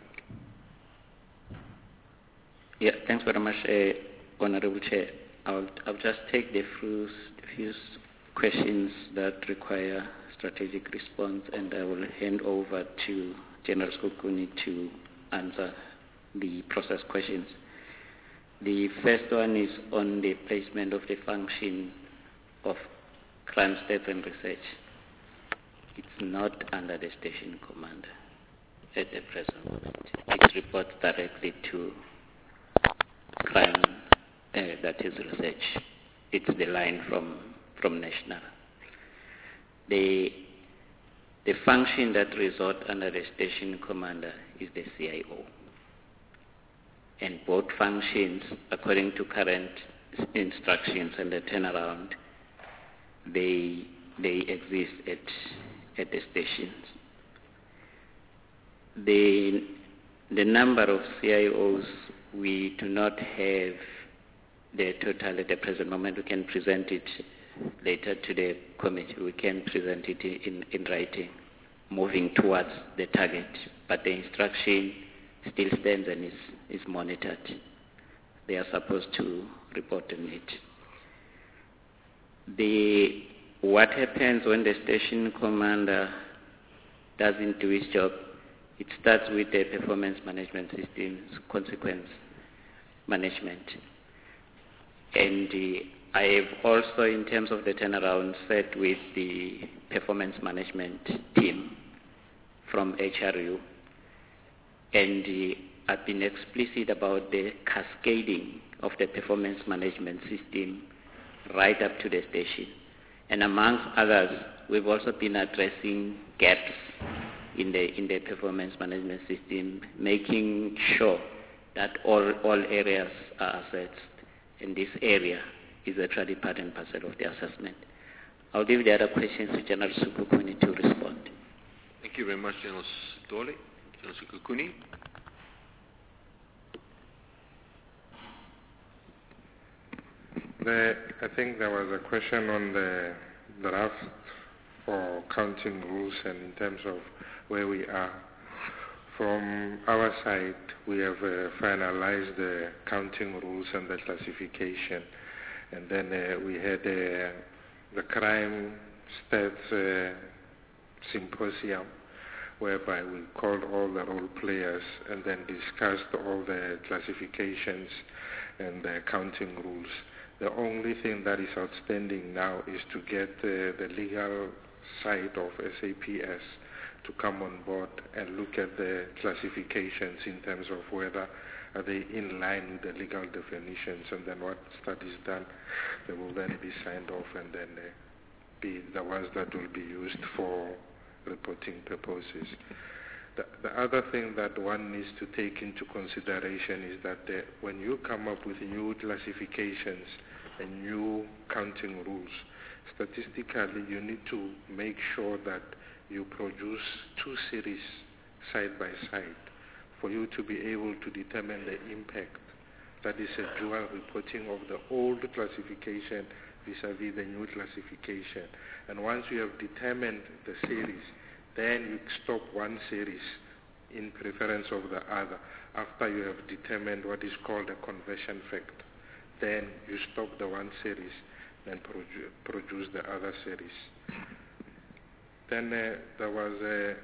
Yeah, thanks very much, uh, Honorable Chair. I'll, I'll just take the few, few questions that require strategic response, and I will hand over to General Sekhukhune to answer the process questions. The first one is on the placement of the function of crime stats and research. It's not under the station commander at the present moment. It reports directly to crime, uh, that is research. It's the line from, from national. The, the function that resides under the station commander is the C I O. And both functions, according to current instructions and the turnaround, they, they exist at, at the stations. The, the number of C I Os, we do not have the total at the present moment. We can present it later to the committee. We can present it in, in writing, moving towards the target. But the instruction still stands and is, is monitored. They are supposed to report on it. The, what happens when the station commander doesn't do his job? It starts with the performance management system's consequence management. And uh, I have also, in terms of the turnaround, sat with the performance management team from H R U, and uh, I've been explicit about the cascading of the performance management system right up to the station. And amongst others, we've also been addressing gaps in the in the performance management system, making sure that all, all areas are assessed. And this area is actually part and parcel of the assessment. I'll leave the other questions to General Sekhukhune to respond. Thank you very much, General Dole. General Sekhukhune. The, I think there was a question on the draft for counting rules and in terms of where we are. From our side, we have uh, finalized the counting rules and the classification. And then uh, we had uh, the crime stats uh, symposium, whereby we called all the role players and then discussed all the classifications and the counting rules. The only thing that is outstanding now is to get uh, the legal side of S A P S to come on board and look at the classifications in terms of whether are they in line with the legal definitions, and then what studies done, they will then be signed off and then uh, be the ones that will be used for reporting purposes. The, the other thing that one needs to take into consideration is that uh, when you come up with new classifications and new counting rules, statistically you need to make sure that you produce two series side by side for you to be able to determine the impact. That is a dual reporting of the old classification vis-a-vis the new classification. And once you have determined the series, then you stop one series in preference of the other after you have determined what is called a conversion factor. Then you stop the one series and produ produce the other series. Then uh, there was a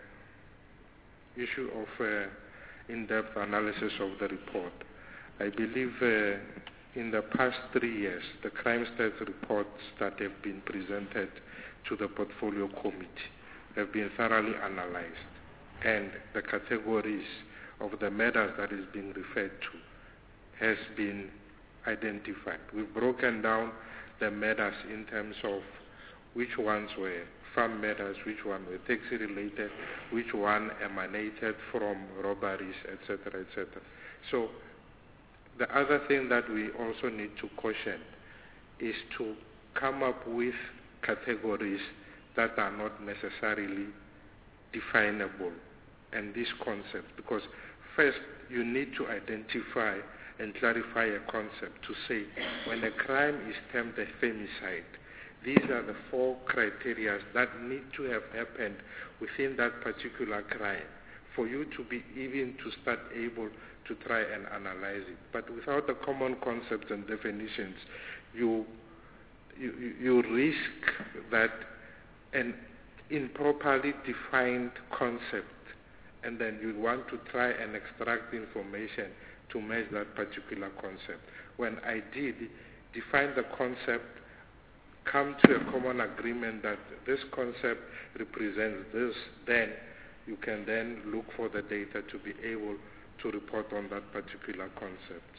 issue of uh, in-depth analysis of the report. I believe uh, in the past three years, the crime stats reports that have been presented to the portfolio committee have been thoroughly analyzed, and the categories of the matters that is being referred to has been identified. We've broken down the matters in terms of which ones were farm matters, which one were taxi related, which one emanated from robberies, et cetera, et cetera. So the other thing that we also need to caution is to come up with categories that are not necessarily definable, and this concept, because first you need to identify and clarify a concept to say when a crime is termed a femicide, these are the four criteria that need to have happened within that particular crime for you to be even to start able to try and analyze it. But without the common concepts and definitions, you you, you risk that an improperly defined concept, and then you want to try and extract information to match that particular concept. When I did define the concept, come to a common agreement that this concept represents this, then you can then look for the data to be able to report on that particular concept.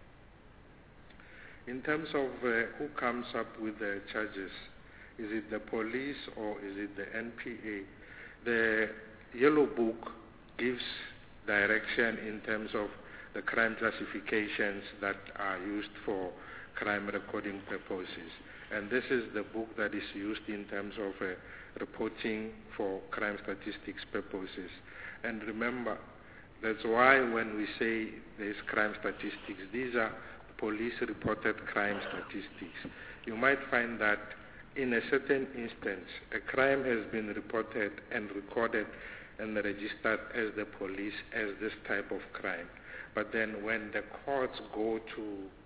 In terms of uh, who comes up with the charges, is it the police or is it the N P A? The Yellow Book gives direction in terms of the crime classifications that are used for crime recording purposes. And this is the book that is used in terms of uh, reporting for crime statistics purposes. And remember, that's why when we say there's crime statistics, these are police-reported crime statistics. You might find that in a certain instance, a crime has been reported and recorded and registered as the police as this type of crime. But then when the courts go to,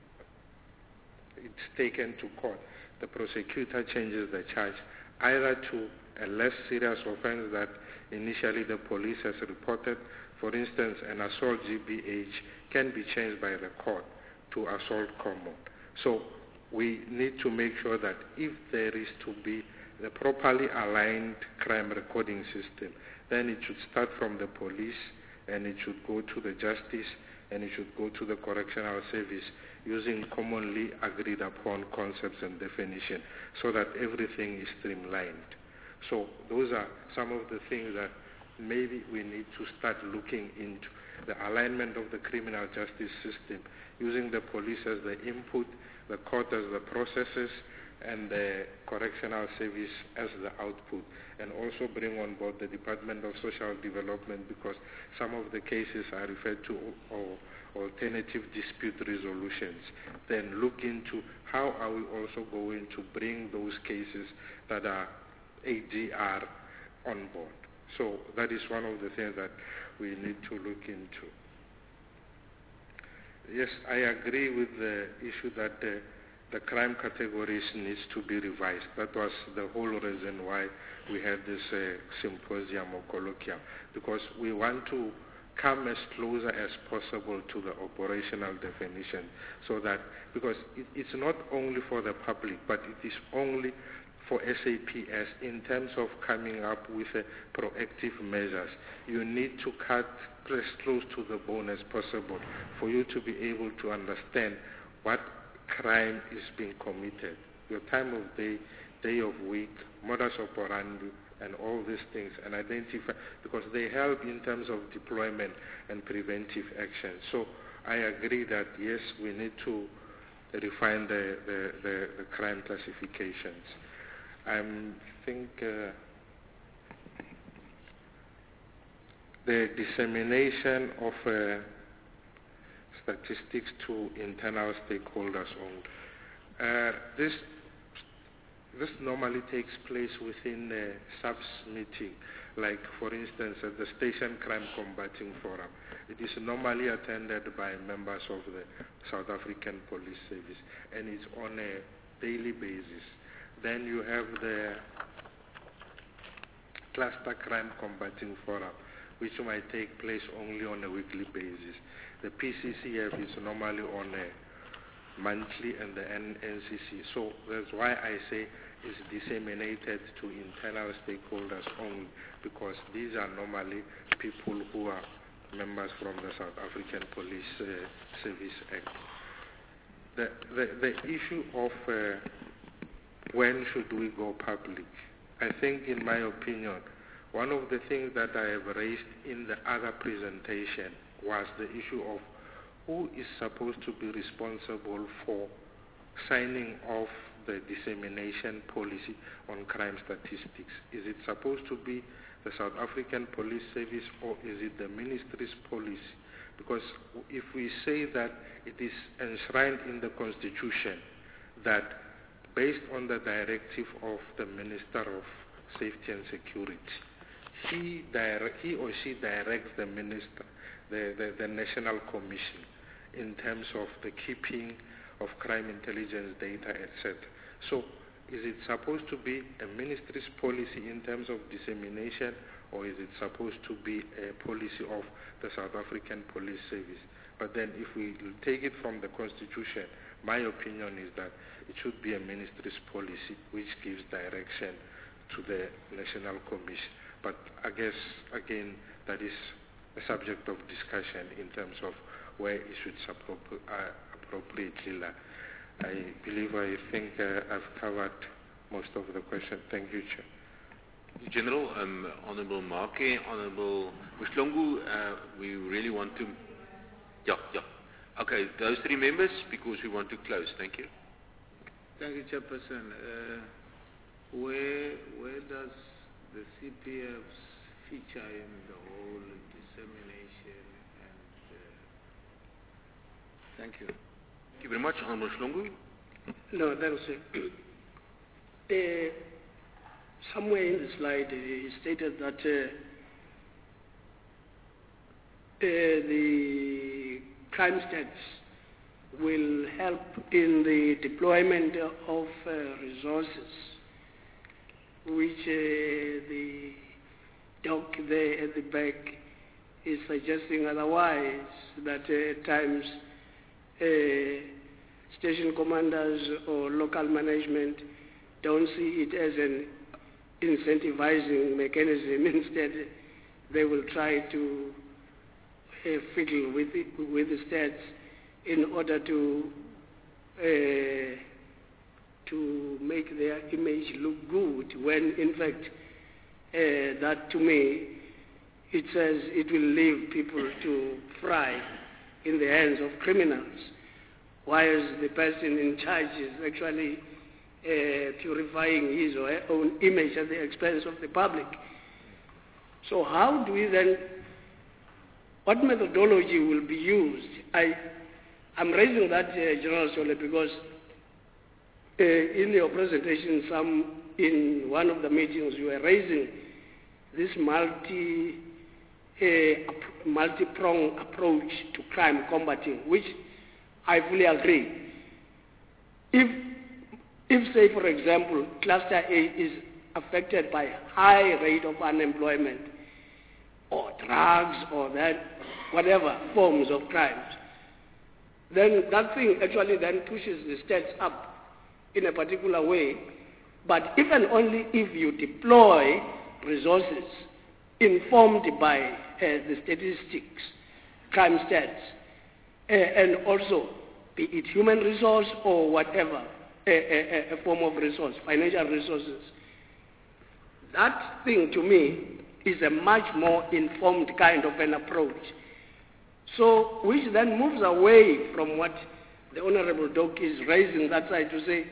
it's taken to court, the prosecutor changes the charge either to a less serious offense that initially the police has reported. For instance, an assault G B H can be changed by the court to assault common. So we need to make sure that if there is to be the properly aligned crime recording system, then it should start from the police and it should go to the justice and it should go to the correctional service using commonly agreed upon concepts and definition so that everything is streamlined. So those are some of the things that maybe we need to start looking into. The alignment of the criminal justice system, using the police as the input, the court as the processes, and the correctional service as the output, and also bring on board the Department of Social Development, because some of the cases are referred to or alternative dispute resolutions. Then look into how are we also going to bring those cases that are A D R on board. So that is one of the things that we need to look into. Yes, I agree with the issue that uh, the crime categories needs to be revised. That was the whole reason why we had this uh, symposium or colloquium, because we want to come as closer as possible to the operational definition, so that, because it, it's not only for the public, but it is only for S A P S in terms of coming up with uh, proactive measures. You need to cut as close to the bone as possible for you to be able to understand what crime is being committed, your time of day, day of week, modus operandi, and all these things, and identify, because they help in terms of deployment and preventive action. So I agree that yes, we need to refine the, the, the, the crime classifications. I think uh, the dissemination of uh, statistics to internal stakeholders. Uh, this this normally takes place within the SAPS meeting, like for instance at the Station Crime Combating Forum. It is normally attended by members of the South African Police Service, and it's on a daily basis. Then you have the Cluster Crime Combating Forum, which might take place only on a weekly basis. The P C C F is normally on a monthly, and the N C C. So that's why I say it's disseminated to internal stakeholders only, because these are normally people who are members from the South African Police uh, Service Act. The, the, the issue of uh, when should we go public, I think in my opinion, one of the things that I have raised in the other presentation was the issue of who is supposed to be responsible for signing off the dissemination policy on crime statistics? Is it supposed to be the South African Police Service, or is it the ministry's policy? Because if we say that it is enshrined in the Constitution that based on the directive of the Minister of Safety and Security, he, direct, he or she directs the minister, the, the, the National Commission, in terms of the keeping of crime intelligence data, et cetera. So is it supposed to be a ministry's policy in terms of dissemination, or is it supposed to be a policy of the South African Police Service? But then if we take it from the Constitution, my opinion is that it should be a ministry's policy which gives direction to the National Commission. But I guess, again, that is a subject of discussion in terms of where it should appropri- uh, appropriately lie. I believe, I think uh, I've covered most of the question. Thank you, Chair. General, um, Honorable Marke, Honorable Mhlongo, uh, we really want to... Yeah, yeah. Okay, those three members, because we want to close. Thank you. Thank you, Chairperson. Uh, where, where does the C P Fs feature in the whole dissemination? And uh, thank you. Thank you very much, Honorable Mhlongo. No, thanks. Uh, somewhere in the slide, uh, he stated that uh, uh, the crime stats will help in the deployment of uh, resources, which uh, the doc there at the back is suggesting otherwise, that uh, at times uh, station commanders or local management don't see it as an incentivizing mechanism. Instead, they will try to uh, fiddle with it, with the stats in order to uh, to make their image look good, when in fact uh, that to me it says it will leave people to fry in the hands of criminals, whilst the person in charge is actually uh, purifying his or her own image at the expense of the public. So how do we then, what methodology will be used? I, I'm raising that, uh, General Sole, because uh, in your presentation, some in one of the meetings, you were raising this multi, uh, multi-pronged approach to crime combating, which I fully agree. If, if say, for example, Cluster A is affected by high rate of unemployment, or drugs, or that, whatever forms of crimes, then that thing actually then pushes the stats up in a particular way. But if and only if you deploy resources informed by uh, the statistics, crime stats, uh, and also be it human resource or whatever, a, a, a form of resource, financial resources, that thing to me is a much more informed kind of an approach. So, which then moves away from what the Honorable Doc is raising that side to say,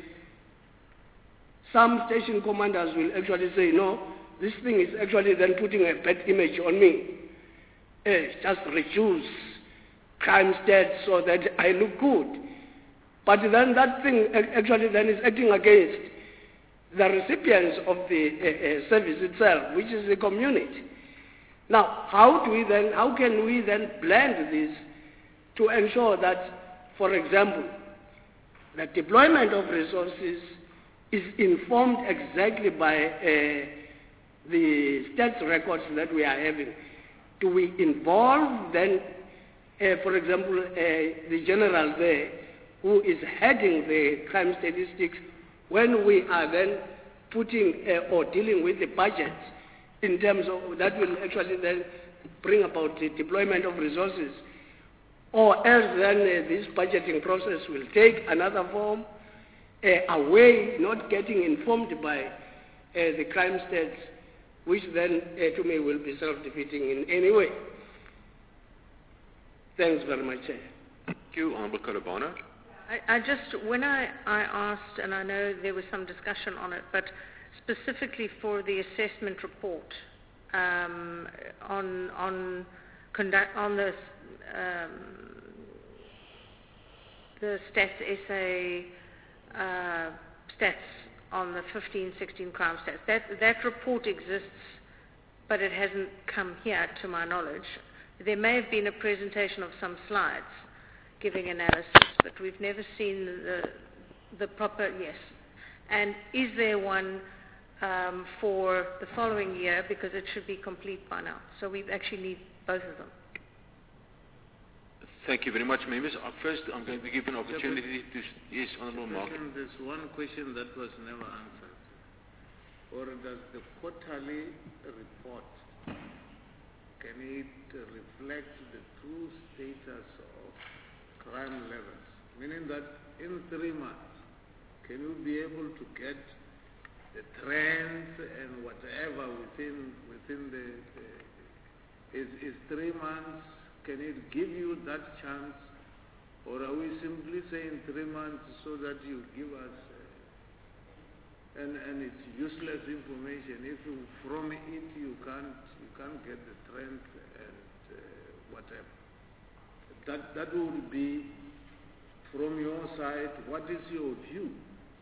some station commanders will actually say, no, this thing is actually then putting a bad image on me. Eh, just reduce crime stats so that I look good. But then that thing actually then is acting against the recipients of the uh, uh, service itself, which is the community. Now, how do we then, how can we then blend this to ensure that, for example, the deployment of resources is informed exactly by uh, the stats records that we are having? Do we involve then, uh, for example, uh, the general there who is heading the crime statistics when we are then putting uh, or dealing with the budget in terms of that will actually then bring about the deployment of resources? Or else then uh, this budgeting process will take another form, uh, away, not getting informed by uh, the crime stats, which then uh, to me will be self-defeating in any way. Thanks very much, Chair. Thank you, Honorable Kalabana. I, I just, when I, I asked, and I know there was some discussion on it, but specifically for the assessment report um, on on conduct on the um, the stats essay uh, stats on the fifteen sixteen crime stats. That that report exists, but it hasn't come here to my knowledge. There may have been a presentation of some slides giving analysis, but we've never seen the the proper, yes. And is there one um, for the following year, because it should be complete by now. So we actually need both of them. Thank you very much, members. Uh, first, I'm going to give an opportunity to... Yes, Honourable Mark. There's one question that was never answered. Or does the quarterly report, can it reflect the true status of crime levels? Meaning that in three months, can you be able to get the trends and whatever within within the, the is, is three months, can it give you that chance, or are we simply saying three months so that you give us uh, and and it's useless information if you, from it you can't you can't get the trend and uh, whatever. That that would be from your side. What is your view?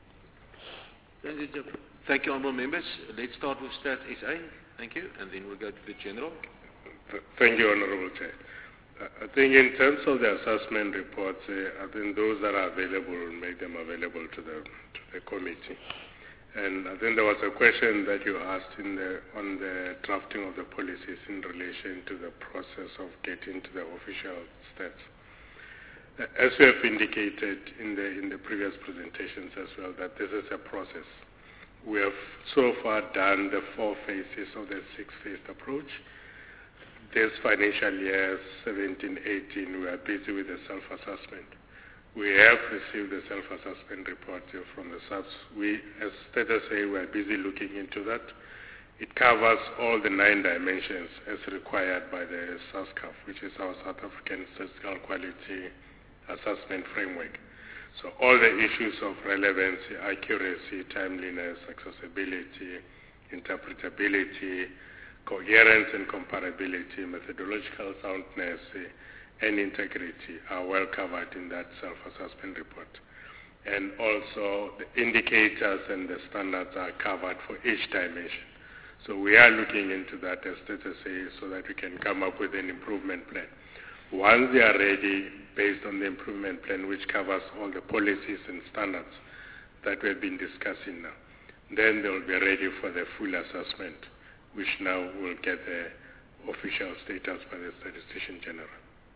Thank you, Jeff. Thank you, honourable members. Let's start with Stats S A. Thank you, and then we'll go to the General. Thank you, Honourable Chair. Uh, I think in terms of the assessment reports, uh, I think those that are available, will make them available to the to the committee. And I think there was a question that you asked in the, on the drafting of the policies in relation to the process of getting to the official stats. Uh, as we have indicated in the in the previous presentations as well, that this is a process. We have so far done the four phases of the six-phase approach. This financial year, seventeen eighteen, we are busy with the self-assessment. We have received the self-assessment report from the S A Ps. We, as status say, we are busy looking into that. It covers all the nine dimensions as required by the SASCAF, which is our South African Statistical Quality Assessment Framework. So all the issues of relevancy, accuracy, timeliness, accessibility, interpretability, coherence and comparability, methodological soundness, and integrity are well covered in that self-assessment report. And also the indicators and the standards are covered for each dimension. So we are looking into that as status says so that we can come up with an improvement plan. Once they are ready, based on the improvement plan, which covers all the policies and standards that we have been discussing now, then they will be ready for the full assessment, which now will get the official status by the Statistician General.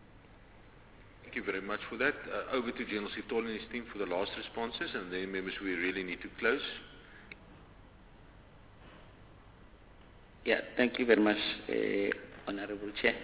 Thank you very much for that. Uh, over to General Sitole and his team for the last responses, and then, members, we really need to close. Yeah, thank you very much, uh, Honorable Chair.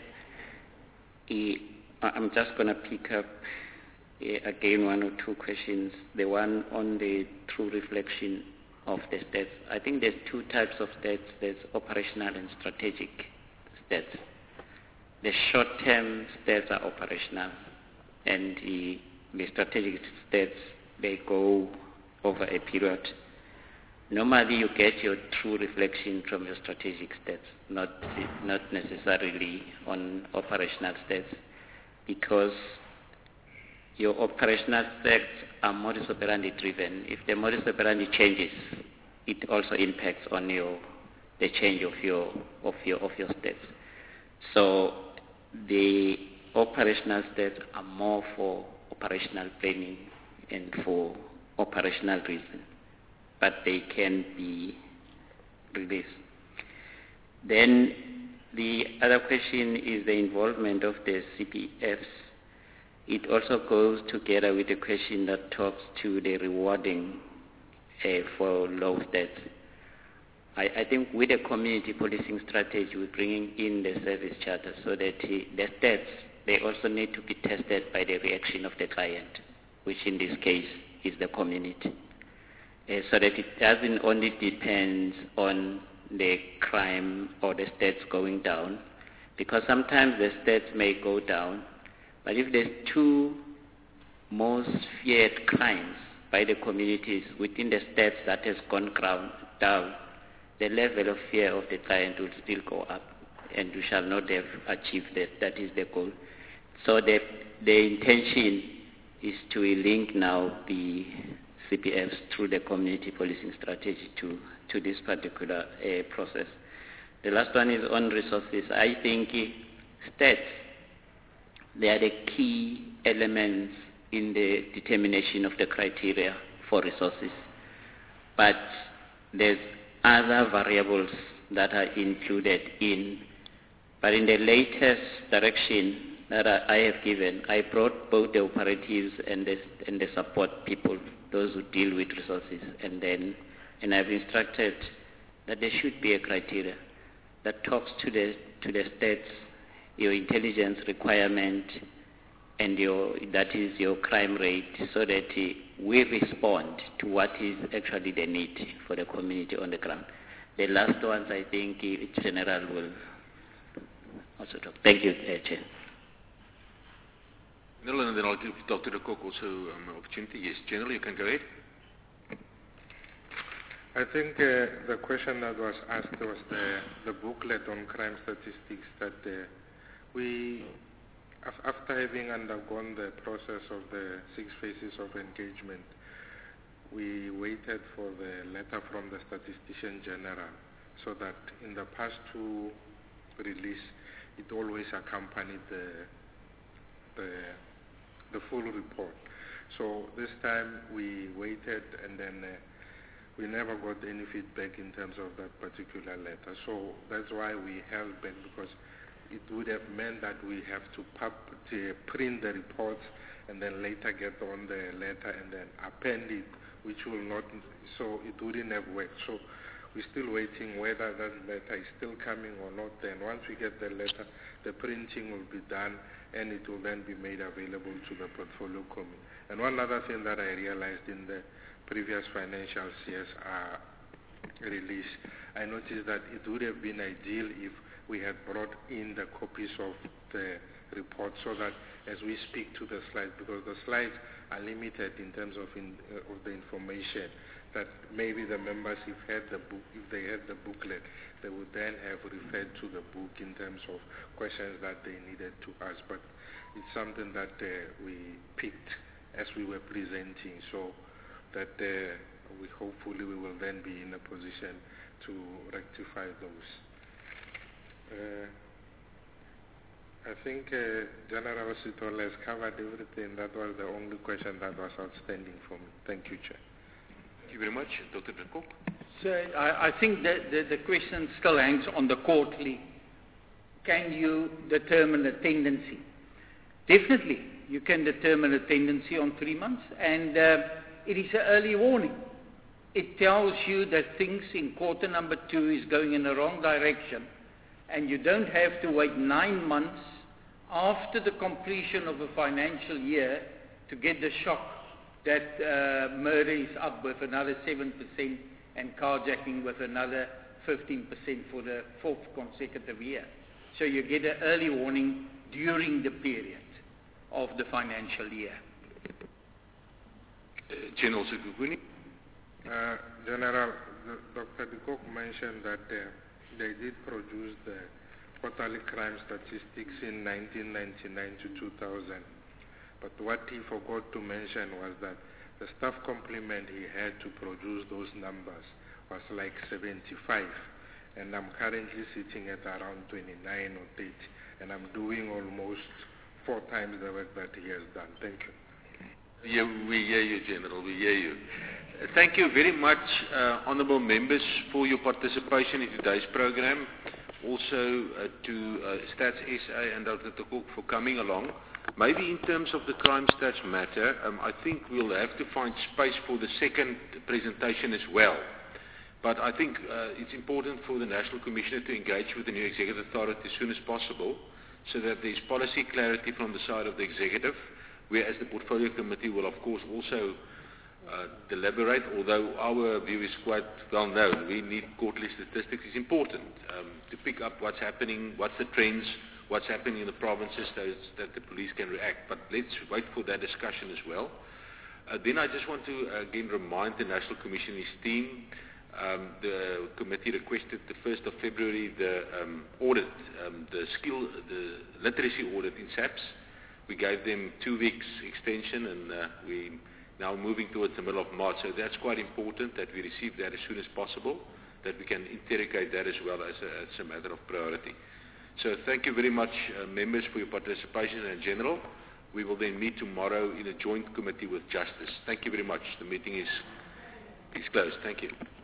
I'm just going to pick up uh, again one or two questions. The one on the true reflection of the stats. I think there's two types of stats. There's operational and strategic stats. The short-term stats are operational, and the, the strategic stats, they go over a period. Normally you get your true reflection from your strategic stats, not, not necessarily on operational stats, because your operational stats are modus operandi driven. If the modus operandi changes, it also impacts on your the change of your of your of your stats. So the operational stats are more for operational planning and for operational reasons, but they can be released. Then the other question is the involvement of the C P Fs. It also goes together with the question that talks to the rewarding uh, for low stats. I, I think with the community policing strategy, we're bringing in the service charter so that he, the stats, they also need to be tested by the reaction of the client, which in this case is the community. Uh, so that it doesn't only depend on the crime or the stats going down, because sometimes the stats may go down, but if there's two most feared crimes by the communities within the steps that has gone ground down, the level of fear of the client will still go up, and you shall not have achieved that. That is the goal. So the, the intention is to link now the C P Fs through the community policing strategy to, to this particular uh, process. The last one is on resources. I think uh, stats, they are the key elements in the determination of the criteria for resources. But there's other variables that are included in. But in the latest direction that I have given, I brought both the operatives and the, and the support people, those who deal with resources, and then and I've instructed that there should be a criteria that talks to the to the states, your intelligence requirement, and your that is your crime rate, so that uh, we respond to what is actually the need for the community on the ground. The last ones, I think, uh, General will also talk. Thank you, uh, Chair. General, and then I'll give Doctor De Kock also um, an opportunity. Yes, General, you can go ahead. I think uh, the question that was asked was the, the booklet on crime statistics that uh, we, af- after having undergone the process of the six phases of engagement, we waited for the letter from the Statistician General, so that in the past two release, it always accompanied the, the, the full report. So this time we waited, and then uh, we never got any feedback in terms of that particular letter. So that's why we held back, because it would have meant that we have to, pub, to print the reports and then later get on the letter and then append it, which will not, so it wouldn't have worked. So we're still waiting whether that letter is still coming or not. Then once we get the letter, the printing will be done, and it will then be made available to the portfolio committee. And one other thing that I realized in the previous financial C S R release, I noticed that it would have been ideal if we had brought in the copies of the report, so that as we speak to the slides, because the slides are limited in terms of, in, uh, of the information, that maybe the members, if had the book, if they had the booklet, they would then have referred to the book in terms of questions that they needed to ask. But it's something that uh, we picked as we were presenting, so that uh, we hopefully we will then be in a position to rectify those. Uh, I think uh, General Sithole has covered everything. That was the only question that was outstanding for me. Thank you, Chair. Thank you very much. Doctor De Kock. So I, I think that the, the question still hangs on the quarterly. Can you determine a tendency? Definitely, you can determine a tendency on three months, and uh, it is an early warning. It tells you that things in quarter number two is going in the wrong direction, and you don't have to wait nine months after the completion of a financial year to get the shock that uh, murder is up with another seven percent and carjacking with another fifteen percent for the fourth consecutive year. So you get an early warning during the period of the financial year. Uh, General Sekhukhune. Uh, General, Doctor De Kock mentioned that uh, they did produce the quarterly crime statistics in nineteen ninety-nine to two thousand. But what he forgot to mention was that the staff complement he had to produce those numbers was like seventy-five. And I'm currently sitting at around twenty-nine or thirty. And I'm doing almost four times the work that he has done. Thank you. Yeah, we hear you, General. We hear you. Uh, thank you very much, uh, honourable members, for your participation in today's program. Also uh, to uh, Stats S A and Doctor De Kock for coming along. Maybe in terms of the crime stats matter, um, I think we'll have to find space for the second presentation as well. But I think uh, it's important for the National Commissioner to engage with the new Executive Authority as soon as possible, so that there's policy clarity from the side of the Executive, whereas the Portfolio Committee will of course also uh, deliberate, although our view is quite well known. We need quarterly statistics. It's important um, to pick up what's happening, what's the trends, what's happening in the provinces so that the police can react. But let's wait for that discussion as well. Uh, then I just want to uh, again remind the National Commission's team, um, the committee requested the first of February the um, audit, um, the skill, the literacy audit in SAPS. We gave them two weeks extension, and uh, we now moving towards the middle of March. So that's quite important that we receive that as soon as possible, that we can interrogate that as well as a, as a matter of priority. So thank you very much, uh, members, for your participation in general. We will then meet tomorrow in a joint committee with Justice. Thank you very much. The meeting is, is closed. Thank you.